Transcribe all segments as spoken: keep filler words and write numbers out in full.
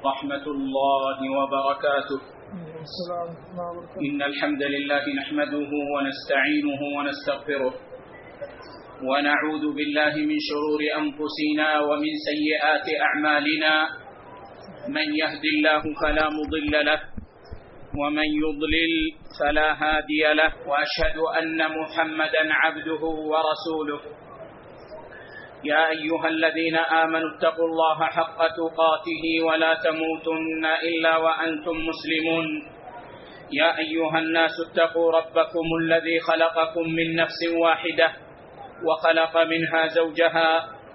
ورحمة الله وبركاته. إن الحمد لله نحمده ونستعينه ونستغفره ونعوذ بالله من شرور أنفسنا ومن سيئات أعمالنا. من يهد الله فلا مضل له ومن يضلل فلا هادي له، وأشهد أن محمدا عبده ورسوله. يا أيها الذين آمنوا اتقوا الله حق تقاته ولا تموتن إلا وأنتم مسلمون. يا أيها الناس اتقوا ربكم الذي خلقكم من نفس واحدة وخلق منها زوجها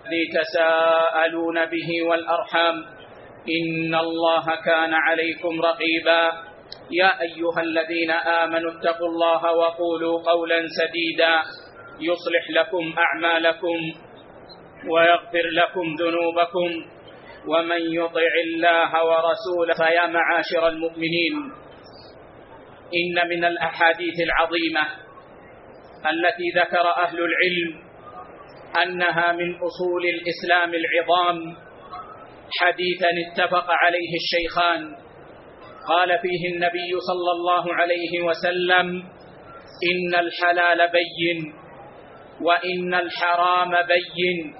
لتساءلون به والأرحام إن الله كان عليكم رقيبا. يا أيها الذين آمنوا اتقوا الله وقولوا قولا سديدا يصلح لكم أعمالكم ويغفر لكم ذنوبكم، ومن يطع الله ورسوله. فيا معاشر المؤمنين، إن من الأحاديث العظيمة التي ذكر أهل العلم أنها من أصول الإسلام العظام حديثا اتفق عليه الشيخان. قال فيه النبي صلى الله عليه وسلم: إن الحلال بين وإن الحرام بين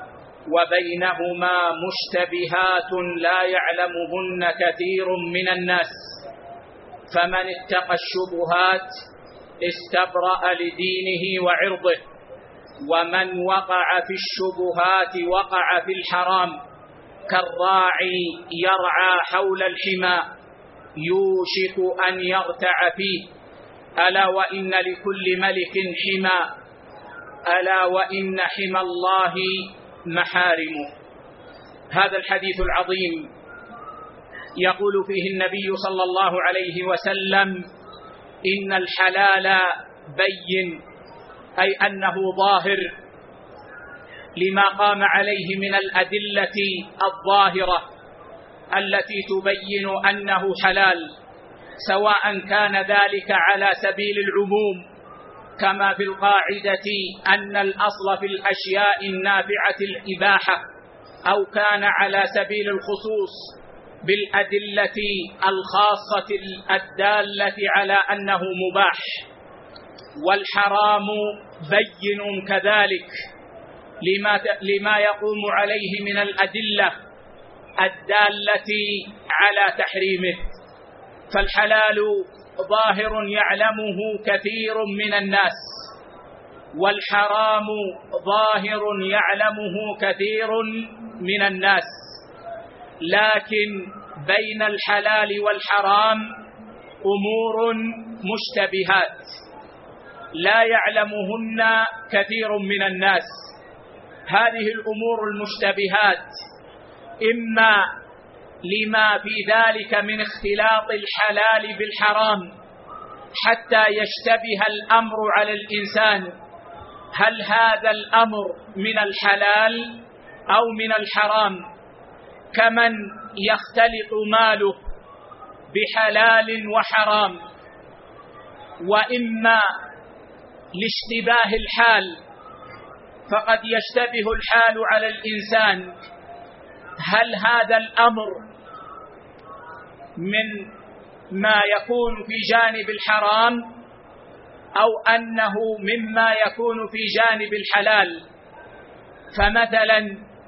وبينهما مشتبهات لا يعلمهن كثير من الناس، فمن اتقى الشبهات استبرأ لدينه وعرضه، ومن وقع في الشبهات وقع في الحرام، كالراعي يرعى حول الحمى يوشك أن يرتع فيه. ألا وإن لكل ملك حمى، ألا وإن حمى الله محارمه. هذا الحديث العظيم يقول فيه النبي صلى الله عليه وسلم: إن الحلال بين، أي أنه ظاهر لما قام عليه من الأدلة الظاهرة التي تبين أنه حلال، سواء كان ذلك على سبيل العموم كما في القاعدة أن الأصل في الأشياء النافعة الإباحة، أو كان على سبيل الخصوص بالأدلة الخاصة الدالة على أنه مباح. والحرام بين كذلك لما لما يقوم عليه من الأدلة الدالة على تحريمه. فالحلال ظاهر يعلمه كثير من الناس، والحرام ظاهر يعلمه كثير من الناس، لكن بين الحلال والحرام أمور مشتبهات لا يعلمهن كثير من الناس. هذه الأمور المشتبهات إما لما في ذلك من اختلاط الحلال بالحرام حتى يشتبه الأمر على الإنسان، هل هذا الأمر من الحلال أو من الحرام، كمن يختلط ماله بحلال وحرام. وإما لاشتباه الحال، فقد يشتبه الحال على الإنسان، هل هذا الأمر من ما يكون في جانب الحرام أو أنه مما يكون في جانب الحلال. فمثلا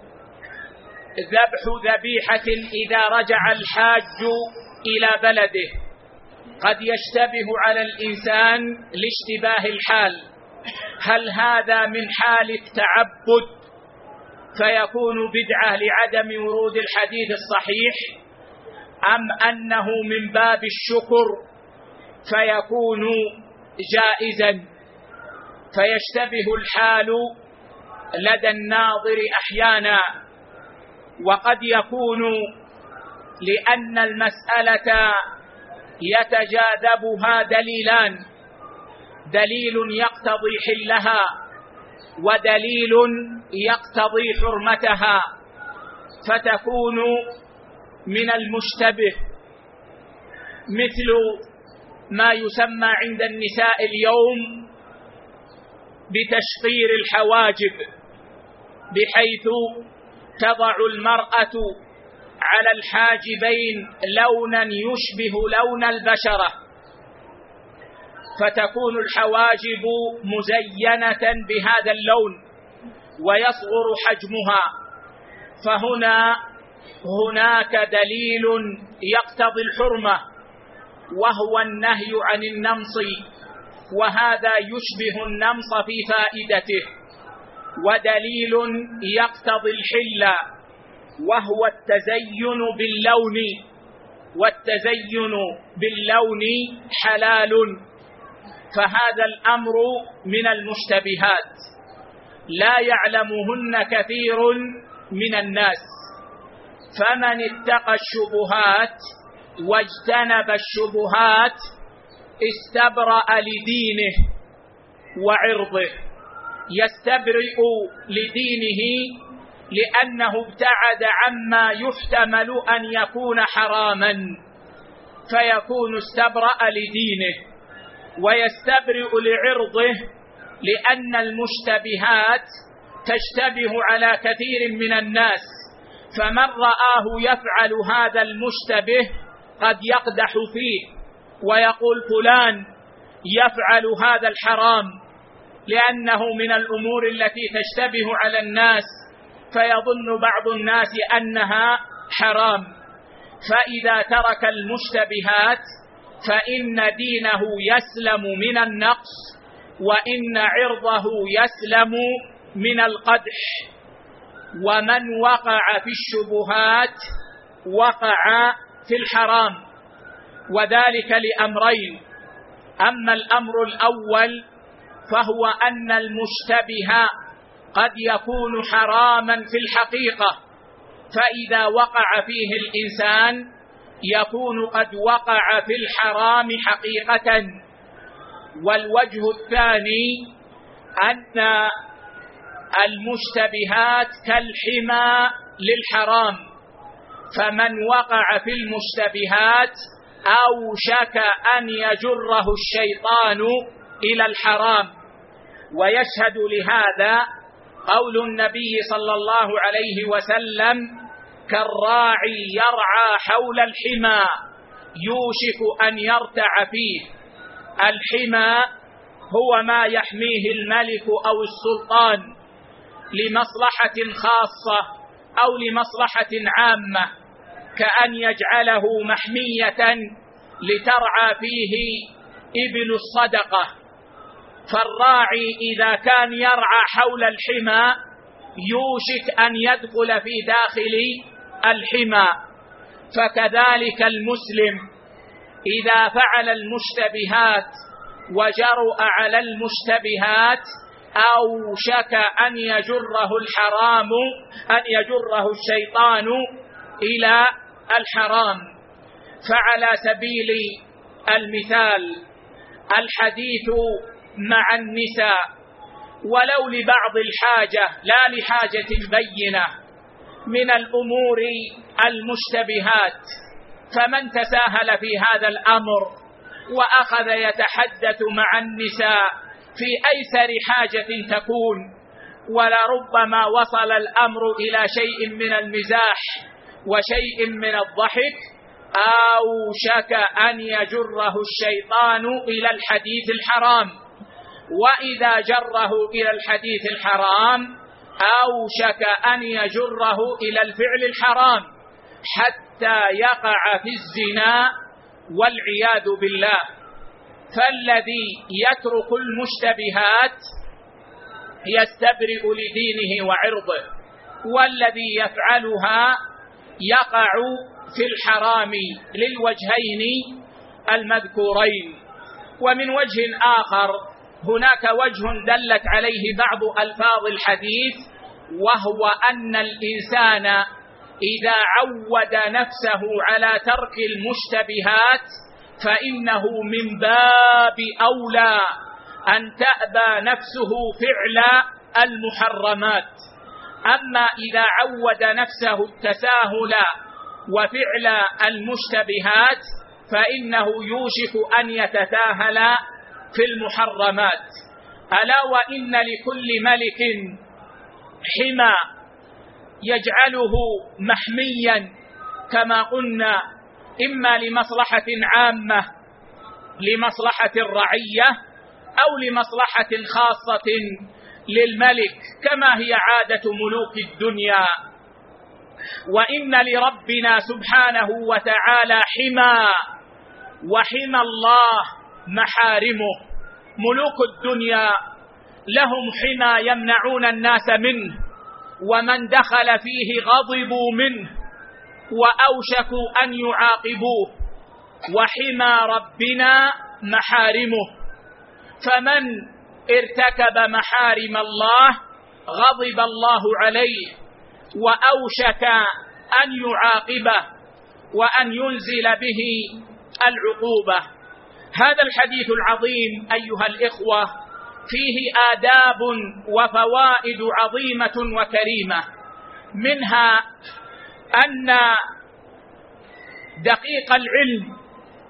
ذبح ذبيحة إذا رجع الحاج إلى بلده قد يشتبه على الإنسان لاشتباه الحال، هل هذا من حال التعبد فيكون بدعة لعدم ورود الحديث الصحيح، أم أنه من باب الشكر فيكون جائزا؟ فيشتبه الحال لدى الناظر أحيانا، وقد يكون لأن المسألة يتجاذبها دليلان: دليل يقتضي حلها ودليل يقتضي حرمتها، فتكون من المشتبه، مثل ما يسمى عند النساء اليوم بتشقير الحواجب، بحيث تضع المرأة على الحاجبين لونا يشبه لون البشرة، فتكون الحواجب مزينة بهذا اللون ويصغر حجمها. فهنا هناك دليل يقتضي الحرمة وهو النهي عن النمص، وهذا يشبه النمص في فائدته، ودليل يقتضي الحل وهو التزين باللون، والتزين باللون حلال. فهذا الأمر من المشتبهات لا يعلمهن كثير من الناس، فمن اتقى الشبهات واجتنب الشبهات استبرأ لدينه وعرضه. يستبرئ لدينه لأنه ابتعد عما يحتمل أن يكون حراما فيكون استبرأ لدينه، ويستبرئ لعرضه لأن المشتبهات تشتبه على كثير من الناس، فمن رآه يفعل هذا المشتبه قد يقدح فيه ويقول فلان يفعل هذا الحرام لأنه من الأمور التي تشتبه على الناس، فيظن بعض الناس أنها حرام. فإذا ترك المشتبهات فإن دينه يسلم من النقص، وإن عرضه يسلم من القدح. ومن وقع في الشبهات وقع في الحرام، وذلك لأمرين. أما الأمر الأول فهو أن المشتبه قد يكون حراما في الحقيقة، فإذا وقع فيه الإنسان يكون قد وقع في الحرام حقيقة. والوجه الثاني أن المشتبهات كالحمى للحرام، فمن وقع في المشتبهات أوشك أن يجره الشيطان إلى الحرام. ويشهد لهذا قول النبي صلى الله عليه وسلم: كالراعي يرعى حول الحمى يوشك أن يرتع فيه. الحمى هو ما يحميه الملك أو السلطان لمصلحة خاصة أو لمصلحة عامة، كأن يجعله محمية لترعى فيه إبل الصدقة. فالراعي إذا كان يرعى حول الحمى يوشك أن يدخل في داخل الحمى. فكذلك المسلم إذا فعل المشتبهات وجرؤ على المشتبهات أوشك أن يجره الحرام أن يجره الشيطان إلى الحرام. فعلى سبيل المثال الحديث مع النساء ولو لبعض الحاجة لا لحاجة بينة من الأمور المشتبهات، فمن تساهل في هذا الأمر وأخذ يتحدث مع النساء في أيسر حاجة تكون، ولربما وصل الأمر إلى شيء من المزاح وشيء من الضحك، أوشك أن يجره الشيطان إلى الحديث الحرام. وإذا جره إلى الحديث الحرام أوشك أن يجره إلى الفعل الحرام حتى يقع في الزنا والعياذ بالله. فالذي يترك المشتبهات يستبرئ لدينه وعرضه، والذي يفعلها يقع في الحرام للوجهين المذكورين. ومن وجه آخر هناك وجه دلت عليه بعض ألفاظ الحديث، وهو أن الإنسان إذا عود نفسه على ترك المشتبهات فإنه من باب أولى أن تأبى نفسه فعل المحرمات. أما إذا عود نفسه التساهل وفعل المشتبهات فإنه يوشك أن يتساهل في المحرمات. ألا وإن لكل ملك حمى يجعله محميا كما قلنا إما لمصلحة عامة لمصلحة الرعية أو لمصلحة خاصة للملك، كما هي عادة ملوك الدنيا. وإن لربنا سبحانه وتعالى حمى، وحمى الله محارمه. ملوك الدنيا لهم حمى يمنعون الناس منه، ومن دخل فيه غضبوا منه وأوشكوا أن يعاقبوه. وحمى ربنا محارمه، فمن ارتكب محارم الله غضب الله عليه وأوشك أن يعاقبه وأن ينزل به العقوبة. هذا الحديث العظيم أيها الإخوة فيه آداب وفوائد عظيمة وكريمة، منها أن دقيق العلم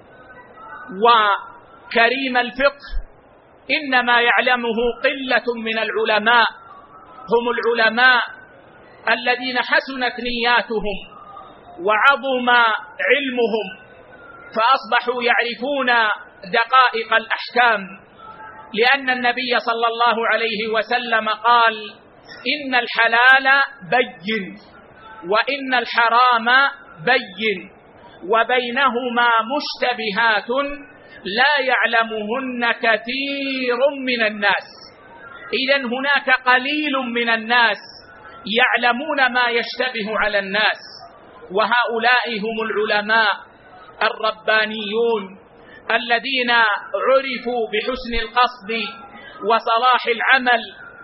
وكريم الفقه إنما يعلمه قلة من العلماء، هم العلماء الذين حسنت نياتهم وعظم علمهم فأصبحوا يعرفون دقائق الأحكام، لأن النبي صلى الله عليه وسلم قال: إن الحلال بين وإن الحرام بين وبينهما مشتبهات لا يعلمهن كثير من الناس. إذن هناك قليل من الناس يعلمون ما يشتبه على الناس، وهؤلاء هم العلماء الربانيون الذين عرفوا بحسن القصد وصلاح العمل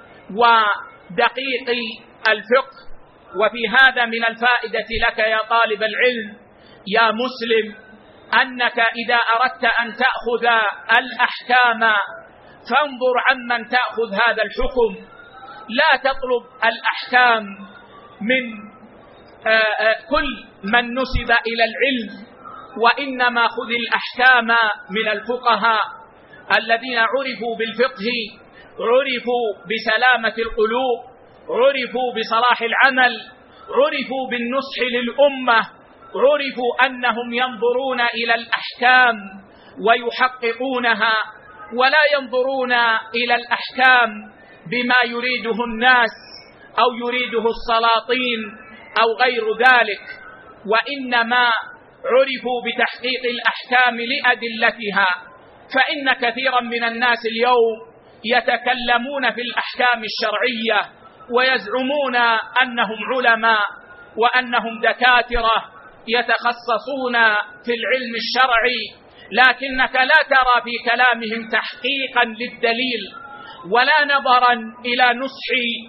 ودقيق الفقه. وفي هذا من الفائدة لك يا طالب العلم يا مسلم أنك إذا أردت أن تأخذ الأحكام فانظر عمن تأخذ هذا الحكم، لا تطلب الأحكام من كل من نسب إلى العلم، وإنما خذ الأحكام من الفقهاء الذين عرفوا بالفقه، عرفوا بسلامة القلوب، عرفوا بصلاح العمل، عرفوا بالنصح للأمة، عرفوا أنهم ينظرون إلى الأحكام ويحققونها، ولا ينظرون إلى الأحكام بما يريده الناس أو يريده السلاطين أو غير ذلك، وإنما عرفوا بتحقيق الأحكام لأدلتها. فإن كثيرا من الناس اليوم يتكلمون في الأحكام الشرعية ويزعمون أنهم علماء وأنهم دكاترة يتخصصون في العلم الشرعي، لكنك لا ترى في كلامهم تحقيقا للدليل ولا نظرا إلى نصح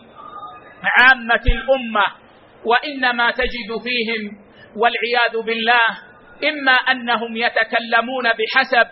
عامة الأمة، وإنما تجد فيهم والعياذ بالله إما أنهم يتكلمون بحسب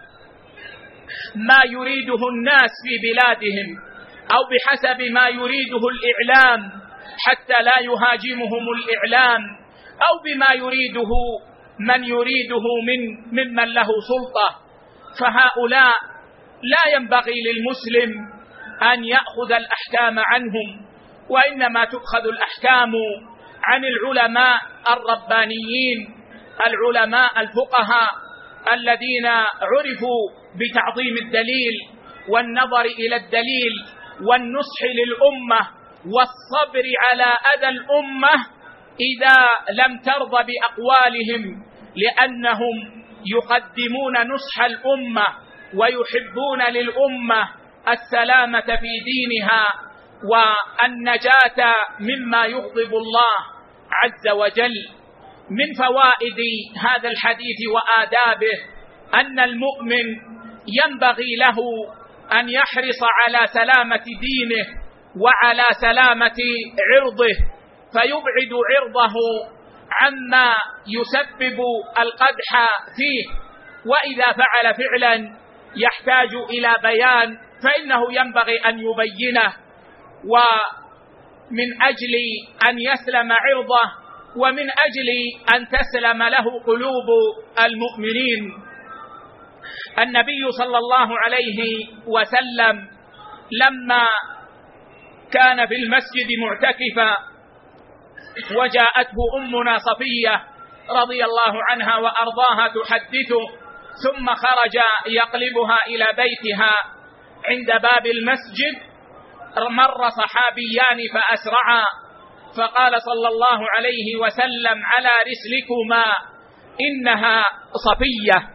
ما يريده الناس في بلادهم أو بحسب ما يريده الإعلام حتى لا يهاجمهم الإعلام، أو بما يريده من يريده من ممن له سلطة. فهؤلاء لا ينبغي للمسلم أن يأخذ الأحكام عنهم، وإنما تؤخذ الأحكام عن العلماء الربانيين، العلماء الفقهاء الذين عرفوا بتعظيم الدليل والنظر إلى الدليل والنصح للأمة والصبر على أذى الأمة إذا لم ترضى بأقوالهم، لأنهم يقدمون نصح الأمة ويحبون للأمة السلامة في دينها والنجاة مما يغضب الله عز وجل. من فوائد هذا الحديث وآدابه أن المؤمن ينبغي له أن يحرص على سلامة دينه وعلى سلامة عرضه، فيبعد عرضه عما يسبب القدح فيه، وإذا فعل فعلا يحتاج إلى بيان فإنه ينبغي أن يبينه، ومن أجل أن يسلم عرضه ومن أجل أن تسلم له قلوب المؤمنين. النبي صلى الله عليه وسلم لما كان في المسجد معتكفا وجاءته أمنا صفية رضي الله عنها وأرضاها تحدثه، ثم خرج يقلبها إلى بيتها. عند باب المسجد مر صحابيان فأسرعا، فقال صلى الله عليه وسلم: على رسلكما إنها صفية.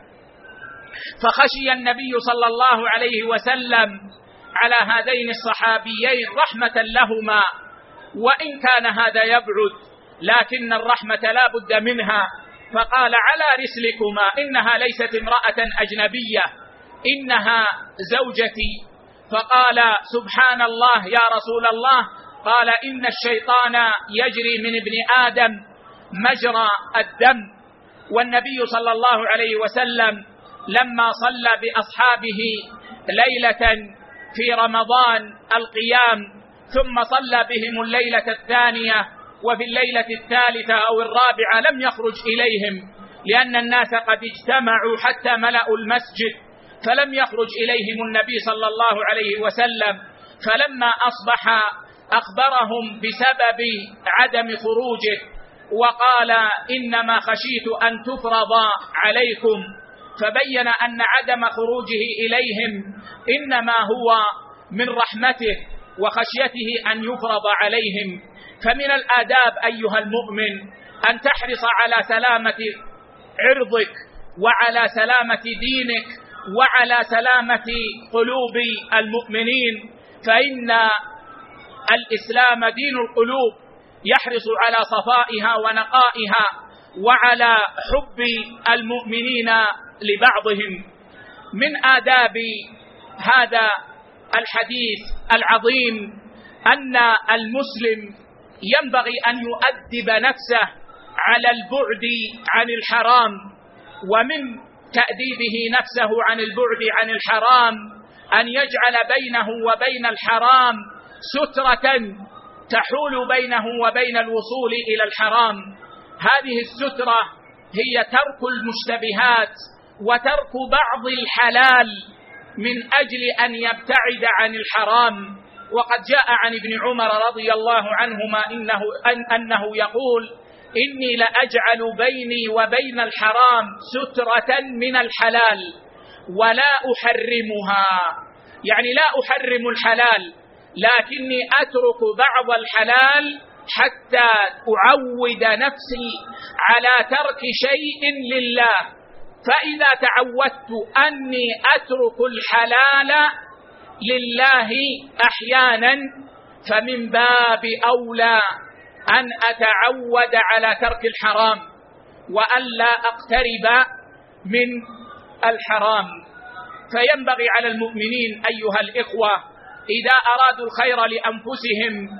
فخشي النبي صلى الله عليه وسلم على هذين الصحابيين رحمة لهما، وإن كان هذا يبعد لكن الرحمة لا بد منها، فقال: على رسلكما، إنها ليست امرأة أجنبية، إنها زوجتي. فقال: سبحان الله يا رسول الله. قال: إن الشيطان يجري من ابن آدم مجرى الدم. والنبي صلى الله عليه وسلم لما صلى بأصحابه ليلة في رمضان القيام، ثم صلى بهم الليلة الثانية وفي الليلة الثالثة أو الرابعة لم يخرج إليهم، لأن الناس قد اجتمعوا حتى ملأوا المسجد، فلم يخرج إليهم النبي صلى الله عليه وسلم. فلما أصبح أخبرهم بسبب عدم خروجه، وقال: إنما خشيت أن تفرض عليكم. فبين أن عدم خروجه إليهم إنما هو من رحمته وخشيته أن يفرض عليهم. فمن الآداب أيها المؤمن أن تحرص على سلامة عرضك وعلى سلامة دينك وعلى سلامة قلوب المؤمنين، فإن الإسلام دين القلوب يحرص على صفائها ونقائها وعلى حب المؤمنين لبعضهم. من آداب هذا الحديث العظيم أن المسلم ينبغي أن يؤدب نفسه على البعد عن الحرام، ومن تأديبه نفسه عن البعد عن الحرام أن يجعل بينه وبين الحرام سترة تحول بينه وبين الوصول إلى الحرام. هذه السترة هي ترك المشتبهات وترك بعض الحلال من أجل أن يبتعد عن الحرام. وقد جاء عن ابن عمر رضي الله عنهما إنه أن أنه يقول: إني لأجعل بيني وبين الحرام سترة من الحلال ولا أحرمها، يعني لا أحرم الحلال لكني أترك بعض الحلال حتى أعود نفسي على ترك شيء لله، فإذا تعودت أني أترك الحلال لله أحيانا فمن باب أولى أن أتعود على ترك الحرام وألا أقترب من الحرام. فينبغي على المؤمنين أيها الإخوة إذا أرادوا الخير لأنفسهم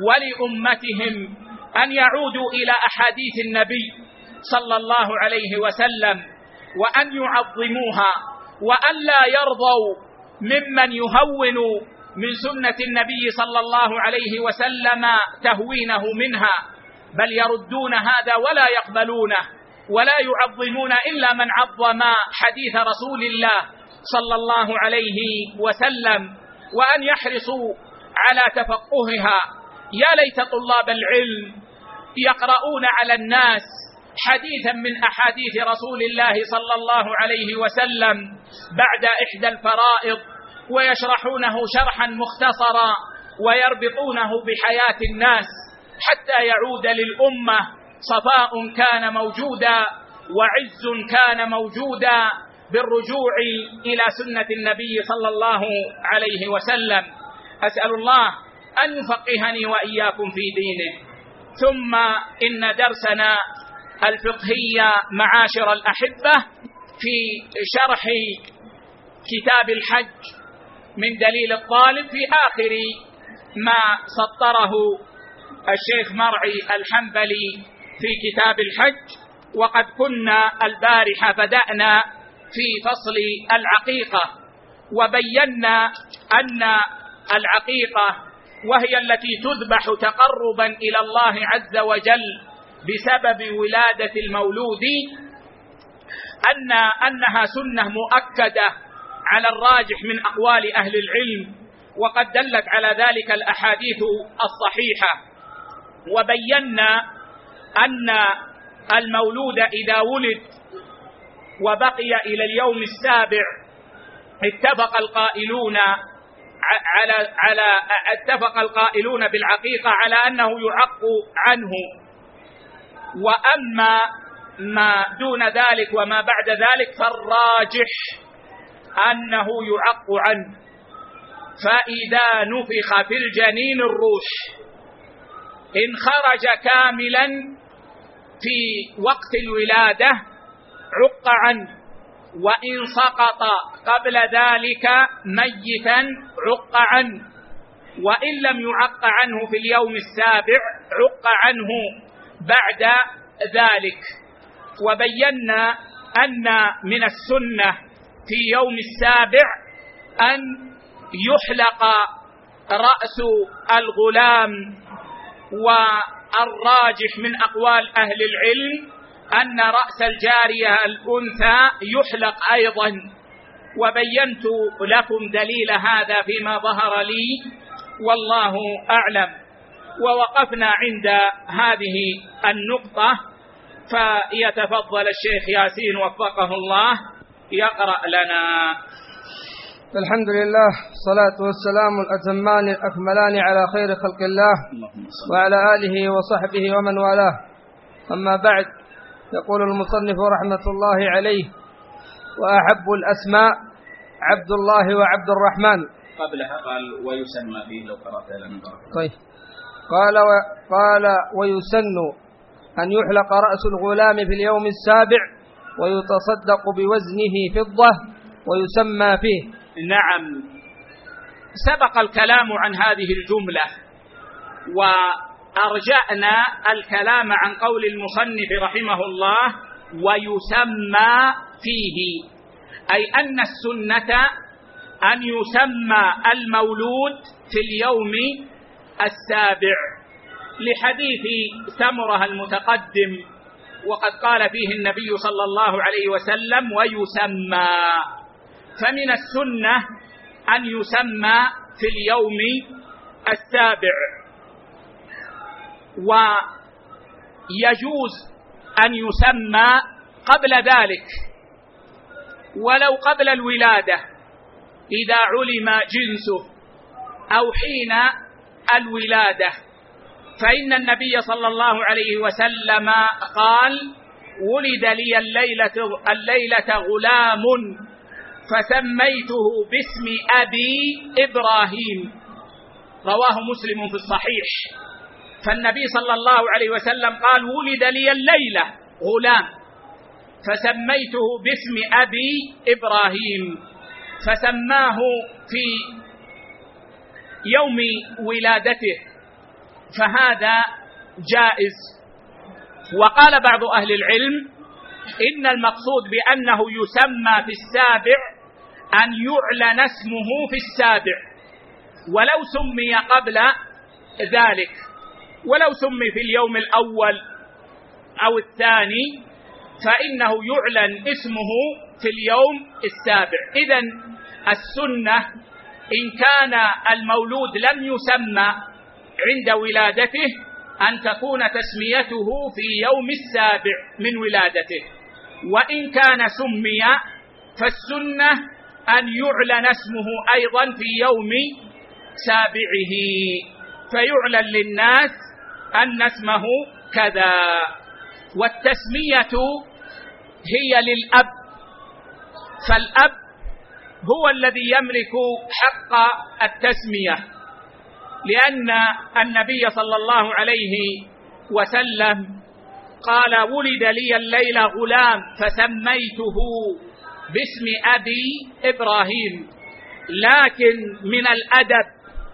ولأمتهم أن يعودوا إلى أحاديث النبي صلى الله عليه وسلم وأن يعظموها، وأن لا يرضوا ممن يهون من سنة النبي صلى الله عليه وسلم تهوينه منها، بل يردون هذا ولا يقبلونه ولا يعظمون إلا من عظم حديث رسول الله صلى الله عليه وسلم، وأن يحرصوا على تفقهها. يا ليت طلاب العلم يقرؤون على الناس حديثا من أحاديث رسول الله صلى الله عليه وسلم بعد إحدى الفرائض ويشرحونه شرحا مختصرا ويربطونه بحياة الناس حتى يعود للأمة صفاء كان موجودا وعز كان موجودا بالرجوع إلى سنة النبي صلى الله عليه وسلم. أسأل الله أن يفقهني وإياكم في دينه. ثم إن درسنا الفقهي معاشر الأحبة في شرح كتاب الحج من دليل الطالب في آخر ما سطره الشيخ مرعي الحنبلي في كتاب الحج. وقد كنا البارحة بدأنا في فصل العقيقة، وبينا أن العقيقة وهي التي تذبح تقربا إلى الله عز وجل بسبب ولادة المولود أن أنها سنة مؤكدة على الراجح من أقوال أهل العلم، وقد دلت على ذلك الأحاديث الصحيحة. وبينا أن المولود إذا ولد وبقي إلى اليوم السابع اتفق القائلون على على اتفق القائلون بالعقيقة على أنه يعق عنه، وأما ما دون ذلك وما بعد ذلك فالراجح أنه يعق عنه. فإذا نفخ في الجنين الروح إن خرج كاملا في وقت الولادة عق عنه، وإن سقط قبل ذلك ميتا عق عنه، وإن لم يعق عنه في اليوم السابع عق عنه بعد ذلك. وبينا أن من السنة في يوم السابع أن يحلق رأس الغلام، والراجح من أقوال أهل العلم أن رأس الجارية الأنثى يحلق أيضا، وبينت لكم دليل هذا فيما ظهر لي والله أعلم. ووقفنا عند هذه النقطة، فيتفضل الشيخ ياسين وفقه الله يقرأ لنا. الحمد لله، الصلاة والسلام الأتمان الأكملان على خير خلق الله وعلى آله وصحبه ومن والاه. أما بعد، يقول المصنف رحمة الله عليه: وأحب الأسماء عبد الله وعبد الرحمن. قبلها قال ويسمى فيه، لو قرأت لنا. طيب. قال و... قال ويسن أن يحلق رأس الغلام في اليوم السابع ويتصدق بوزنه فضة ويسمى فيه. نعم، سبق الكلام عن هذه الجملة، وأرجأنا الكلام عن قول المصنف رحمه الله ويسمى فيه، أي أن السنة أن يسمى المولود في اليوم السابع، لحديث سمرة المتقدم، وقد قال فيه النبي صلى الله عليه وسلم ويسمى. فمن السنة أن يسمى في اليوم السابع، ويجوز أن يسمى قبل ذلك ولو قبل الولادة إذا علم جنسه أو حين الولادة، فإن النبي صلى الله عليه وسلم قال: ولد لي الليلة, الليلة غلام فسميته باسم أبي إبراهيم، رواه مسلم في الصحيح. فالنبي صلى الله عليه وسلم قال: ولد لي الليلة غلام فسميته باسم أبي إبراهيم، فسماه في يوم ولادته، فهذا جائز. وقال بعض أهل العلم إن المقصود بأنه يسمى في السابع أن يعلن اسمه في السابع، ولو سمي قبل ذلك، ولو سمي في اليوم الأول أو الثاني فإنه يعلن اسمه في اليوم السابع. إذن السنة إن كان المولود لم يسمى عند ولادته أن تكون تسميته في يوم السابع من ولادته، وإن كان سمي فالسنة أن يعلن اسمه أيضا في يوم سابعه، فيعلن للناس أن اسمه كذا. والتسمية هي للأب، فالأب هو الذي يملك حق التسمية، لأن النبي صلى الله عليه وسلم قال: ولد لي الليلة غلام فسميته باسم أبي إبراهيم. لكن من الأدب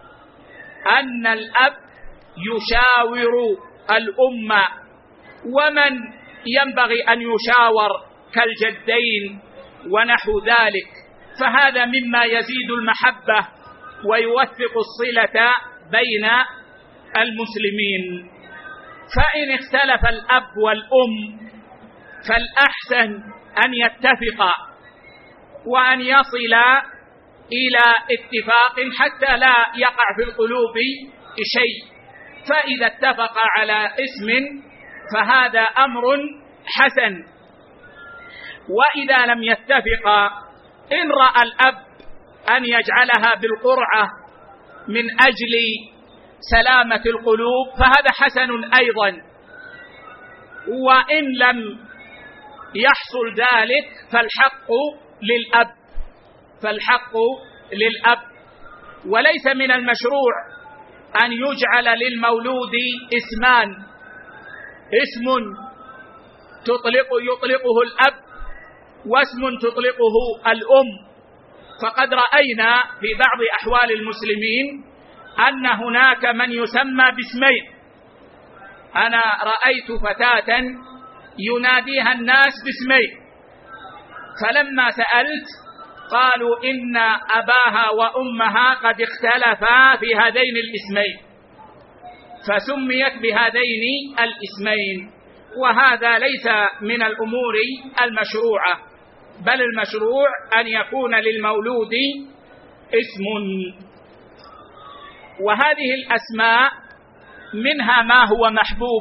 أن الأب يشاور الأمة، ومن ينبغي أن يشاور كالجدين ونحو ذلك، فهذا مما يزيد المحبة ويوثق الصلة بين المسلمين. فإن اختلف الأب والأم فالأحسن أن يتفقا وأن يصلا إلى اتفاق حتى لا يقع في القلوب شيء. فإذا اتفقا على اسم فهذا أمر حسن. وإذا لم يتفقا، إن رأى الأب أن يجعلها بالقرعة من أجل سلامة القلوب فهذا حسن أيضا، وإن لم يحصل ذلك فالحق للأب فالحق للأب وليس من المشروع أن يجعل للمولود اسمان، اسم تطلق يطلقه الأب واسم تطلقه الأم. فقد رأينا في بعض أحوال المسلمين أن هناك من يسمى باسمين. أنا رأيت فتاة يناديها الناس باسمين، فلما سألت قالوا إن أباها وأمها قد اختلفا في هذين الاسمين فسميت بهذين الاسمين، وهذا ليس من الأمور المشروعة، بل المشروع أن يكون للمولود اسم. وهذه الأسماء منها ما هو محبوب،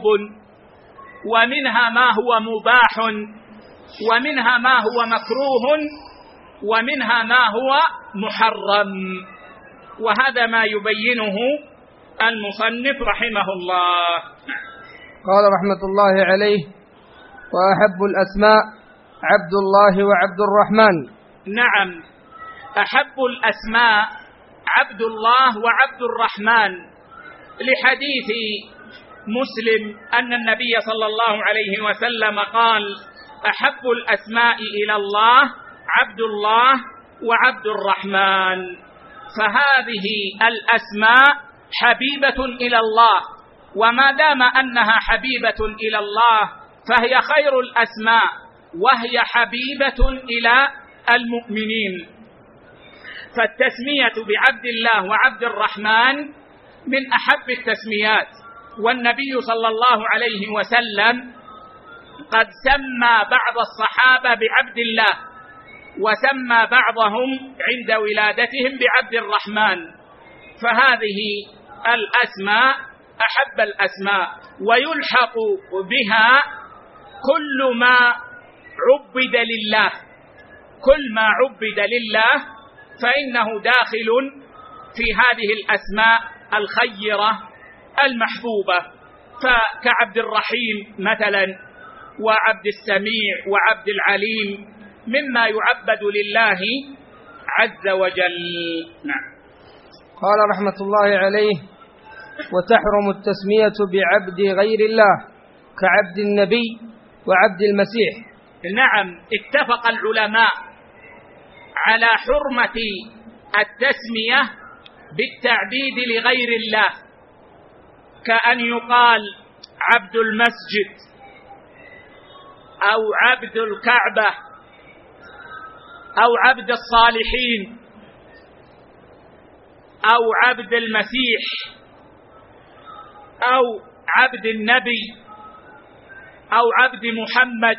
ومنها ما هو مباح، ومنها ما هو مكروه، ومنها ما هو محرم، وهذا ما يبينه المصنف رحمه الله. قال رحمة الله عليه: وأحب الأسماء عبد الله وعبد الرحمن. نعم، أحب الأسماء عبد الله وعبد الرحمن، لحديث مسلم أن النبي صلى الله عليه وسلم قال: أحب الأسماء إلى الله عبد الله وعبد الرحمن. فهذه الأسماء حبيبة إلى الله، وما دام أنها حبيبة إلى الله فهي خير الأسماء، وهي حبيبة إلى المؤمنين. فالتسمية بعبد الله وعبد الرحمن من أحب التسميات، والنبي صلى الله عليه وسلم قد سمى بعض الصحابة بعبد الله، وسمى بعضهم عند ولادتهم بعبد الرحمن. فهذه الأسماء أحب الأسماء، ويلحق بها كل ما عبد لله، كل ما عبد لله فإنه داخل في هذه الأسماء الخيرة المحبوبة، فكعبد الرحيم مثلا، وعبد السميع، وعبد العليم، مما يعبد لله عز وجل. نعم. قال رحمة الله عليه: وتحرم التسمية بعبد غير الله كعبد النبي وعبد المسيح. نعم، اتفق العلماء على حرمة التسمية بالتعبيد لغير الله، كأن يقال عبد المسجد، أو عبد الكعبة، أو عبد الصالحين، أو عبد المسيح، أو عبد النبي، أو عبد محمد.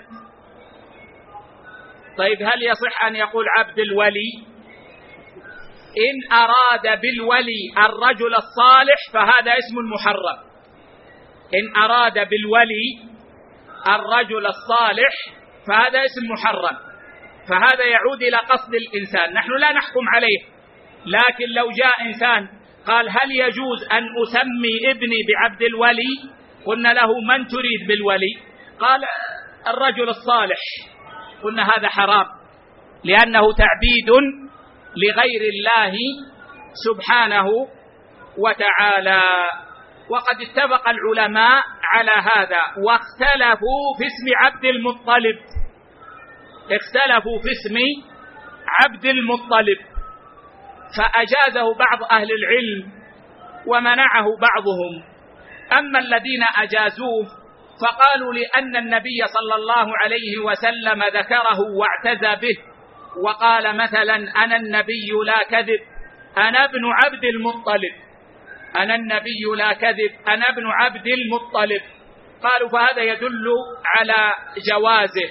طيب، هل يصح أن يقول عبد الولي؟ إن أراد بالولي الرجل الصالح فهذا اسم محرم. إن أراد بالولي الرجل الصالح فهذا اسم محرم، فهذا يعود إلى قصد الإنسان، نحن لا نحكم عليه. لكن لو جاء إنسان قال: هل يجوز أن أسمي ابني بعبد الولي؟ قلنا له: من تريد بالولي؟ قال: الرجل الصالح. قلنا هذا حرام، لأنه تعبيد لغير الله سبحانه وتعالى. وقد اتفق العلماء على هذا، واختلفوا في اسم عبد المطلب، اختلفوا في اسم عبد المطلب، فأجازه بعض أهل العلم ومنعه بعضهم. أما الذين أجازوه فقالوا لأن النبي صلى الله عليه وسلم ذكره واعتزى به، وقال مثلا: أنا النبي لا كذب، أنا ابن عبد المطلب، أنا النبي لا كذب، أنا ابن عبد المطلب. قالوا فهذا يدل على جوازه.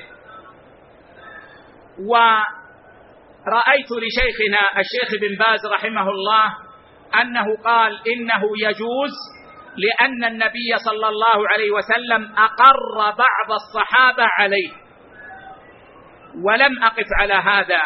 ورأيت لشيخنا الشيخ بن باز رحمه الله أنه قال إنه يجوز لأن النبي صلى الله عليه وسلم أقر بعض الصحابة عليه، ولم أقف على هذا.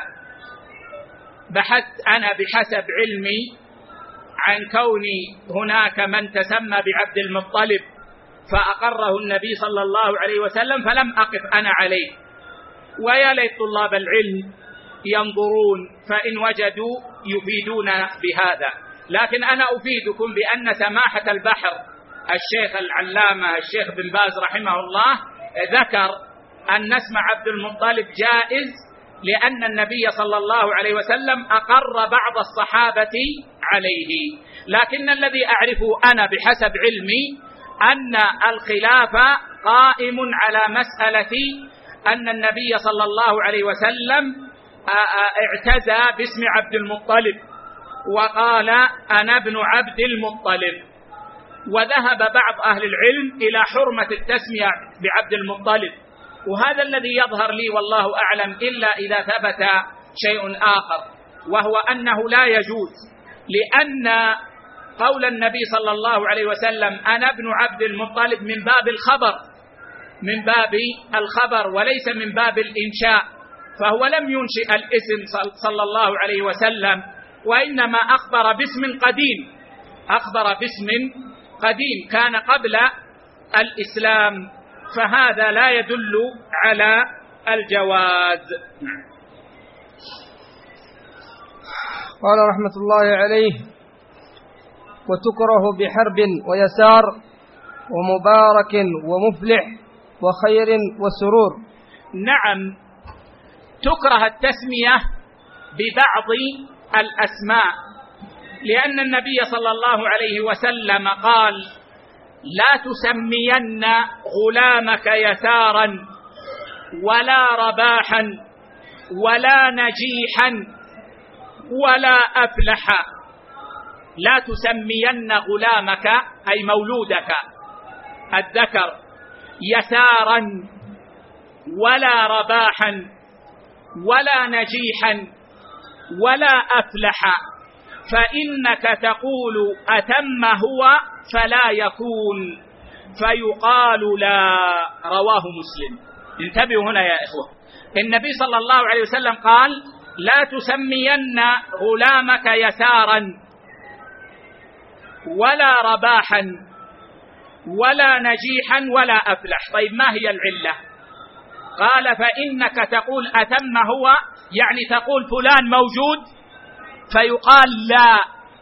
بحثت أنا بحسب علمي عن كون هناك من تسمى بعبد المطلب فأقره النبي صلى الله عليه وسلم، فلم أقف أنا عليه. ويا ليت طلاب العلم ينظرون فإن وجدوا يفيدون بهذا. لكن أنا أفيدكم بأن سماحة البحر الشيخ العلامة الشيخ بن باز رحمه الله ذكر أن اسم عبد المطلب جائز لأن النبي صلى الله عليه وسلم أقر بعض الصحابة عليه. لكن الذي أعرفه أنا بحسب علمي أن الخلاف قائم على مسألة أن النبي صلى الله عليه وسلم اعتزى باسم عبد المطلب وقال أنا ابن عبد المطلب، وذهب بعض أهل العلم إلى حرمة التسمية بعبد المطلب، وهذا الذي يظهر لي والله أعلم إلا إذا ثبت شيء آخر، وهو أنه لا يجوز، لأن قول النبي صلى الله عليه وسلم أنا ابن عبد المطلب من باب الخبر من باب الخبر وليس من باب الإنشاء، فهو لم ينشئ الاسم صلى الله عليه وسلم، وإنما أخبر باسم قديم أخبر باسم قديم كان قبل الإسلام، فهذا لا يدل على الجواز. قال رحمة الله عليه: وتكره بحرب ويسار ومبارك ومفلح وخير وسرور. نعم، تكره التسمية ببعض الأسماء، لأن النبي صلى الله عليه وسلم قال لا تسمين غلامك يسارا ولا رباحا ولا نجيحا ولا أفلحا. لا تسمين غلامك أي مولودك الذكر يسارا ولا رباحا ولا نجيحا ولا أفلحا، فإنك تقول أتم هو فلا يكون فيقال لا. رواه مسلم. انتبهوا هنا يا إخوة، النبي صلى الله عليه وسلم قال لا تسمين غلامك يسارا ولا رباحا ولا نجيحا ولا أفلح. طيب ما هي العلة؟ قال فإنك تقول أتم هو، يعني تقول فلان موجود فيقال لا.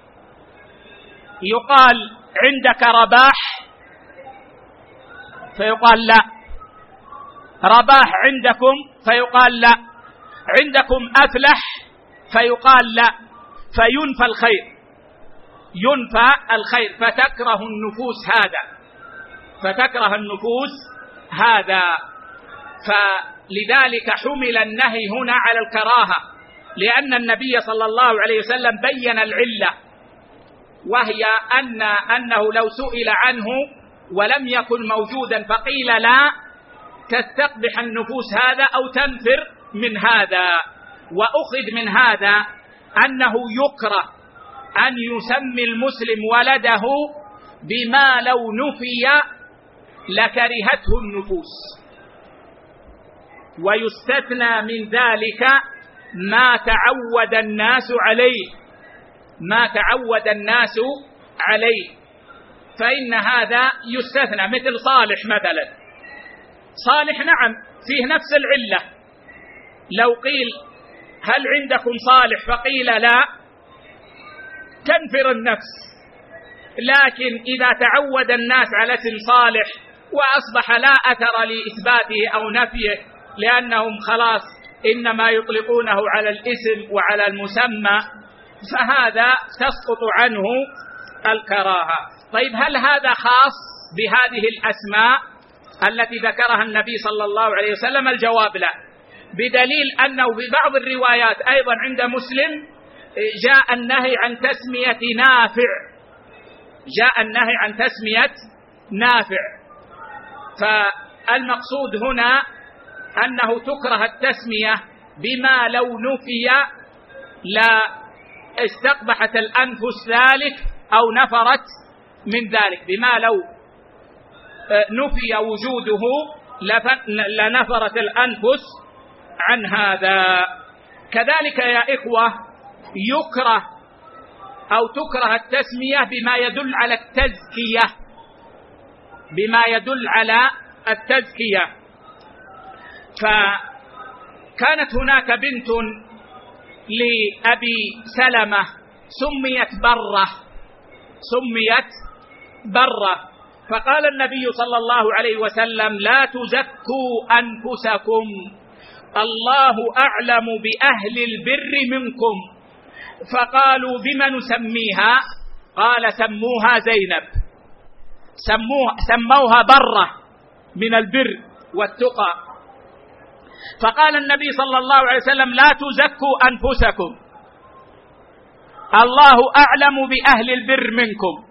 يقال عندك رباح فيقال لا، رباح عندكم فيقال لا، عندكم أفلح فيقال لا، فينفى الخير ينفى الخير فتكره النفوس هذا فتكره النفوس هذا فلذلك حمل النهي هنا على الكراهة، لأن النبي صلى الله عليه وسلم بين العلة، وهي أن أنه لو سئل عنه ولم يكن موجودا فقيل لا، تستقبح النفوس هذا أو تنفر من هذا. وأخذ من هذا أنه يكره أن يسمي المسلم ولده بما لو نفي لكرهته النفوس، ويستثنى من ذلك ما تعود الناس عليه ما تعود الناس عليه فإن هذا يستثنى، مثل صالح مثلا. صالح نعم فيه نفس العلة، لو قيل هل عندكم صالح فقيل لا تنفر النفس، لكن إذا تعود الناس على اسم صالح وأصبح لا أثر لإثباته أو نفيه، لأنهم خلاص إنما يطلقونه على الاسم وعلى المسمى، فهذا تسقط عنه الكراهة. طيب هل هذا خاص بهذه الأسماء التي ذكرها النبي صلى الله عليه وسلم؟ الجواب لا، بدليل أنه في بعض الروايات أيضا عند مسلم جاء النهي عن تسمية نافع جاء النهي عن تسمية نافع فالمقصود هنا أنه تكره التسمية بما لو نفي لا استقبحت الأنفس ذلك أو نفرت من ذلك، بما لو نفي وجوده لنفرت الأنفس عن هذا. كذلك يا إخوة يكره أو تكره التسمية بما يدل على التزكية، بما يدل على التزكية. فكانت هناك بنت لأبي سلمة سميت برة، سميت برة، فقال النبي صلى الله عليه وسلم: لا تزكوا أنفسكم، الله أعلم بأهل البر منكم. فقالوا: بما نسميها؟ قال: سموها زينب، سموها سموها برة من البر والتقى. فقال النبي صلى الله عليه وسلم: لا تزكوا أنفسكم، الله أعلم بأهل البر منكم.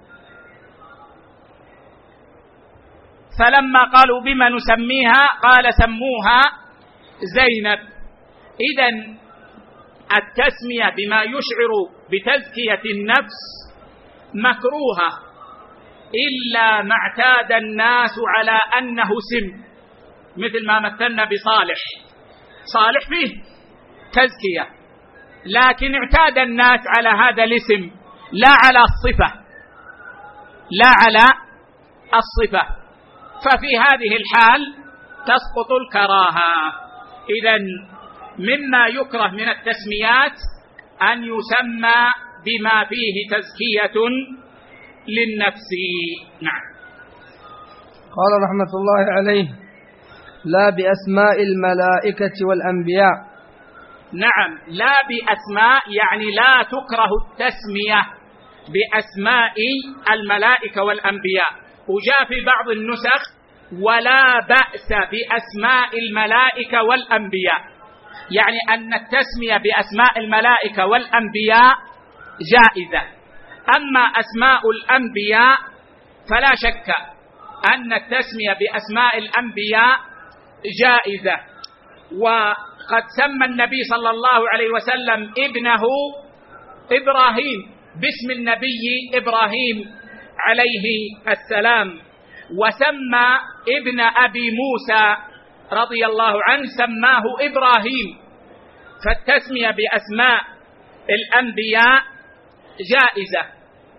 فلما قالوا: بما نسميها؟ قال: سموها زينب. إذن التسمية بما يشعر بتزكية النفس مكروهة، إلا ما اعتاد الناس على أنه سم، مثل ما مثلنا بصالح. صالح فيه تزكية، لكن اعتاد الناس على هذا الاسم لا على الصفة، لا على الصفة، ففي هذه الحال تسقط الكراهة. إذن مما يكره من التسميات أن يسمى بما فيه تزكية للنفس. نعم. قال رحمة الله عليه: لا بأسماء الملائكة والأنبياء. نعم، لا بأسماء يعني لا تكره التسمية بأسماء الملائكة والأنبياء. وجاء في بعض النسخ: ولا بأس بأسماء الملائكة والأنبياء، يعني أن التسمية بأسماء الملائكة والأنبياء جائزة. أما أسماء الأنبياء فلا شك أن التسمية بأسماء الأنبياء جائزة. وقد سمى النبي صلى الله عليه وسلم ابنه إبراهيم باسم النبي إبراهيم عليه السلام، وسمى ابن أبي موسى رضي الله عنه سماه إبراهيم. فالتسمية بأسماء الأنبياء جائزة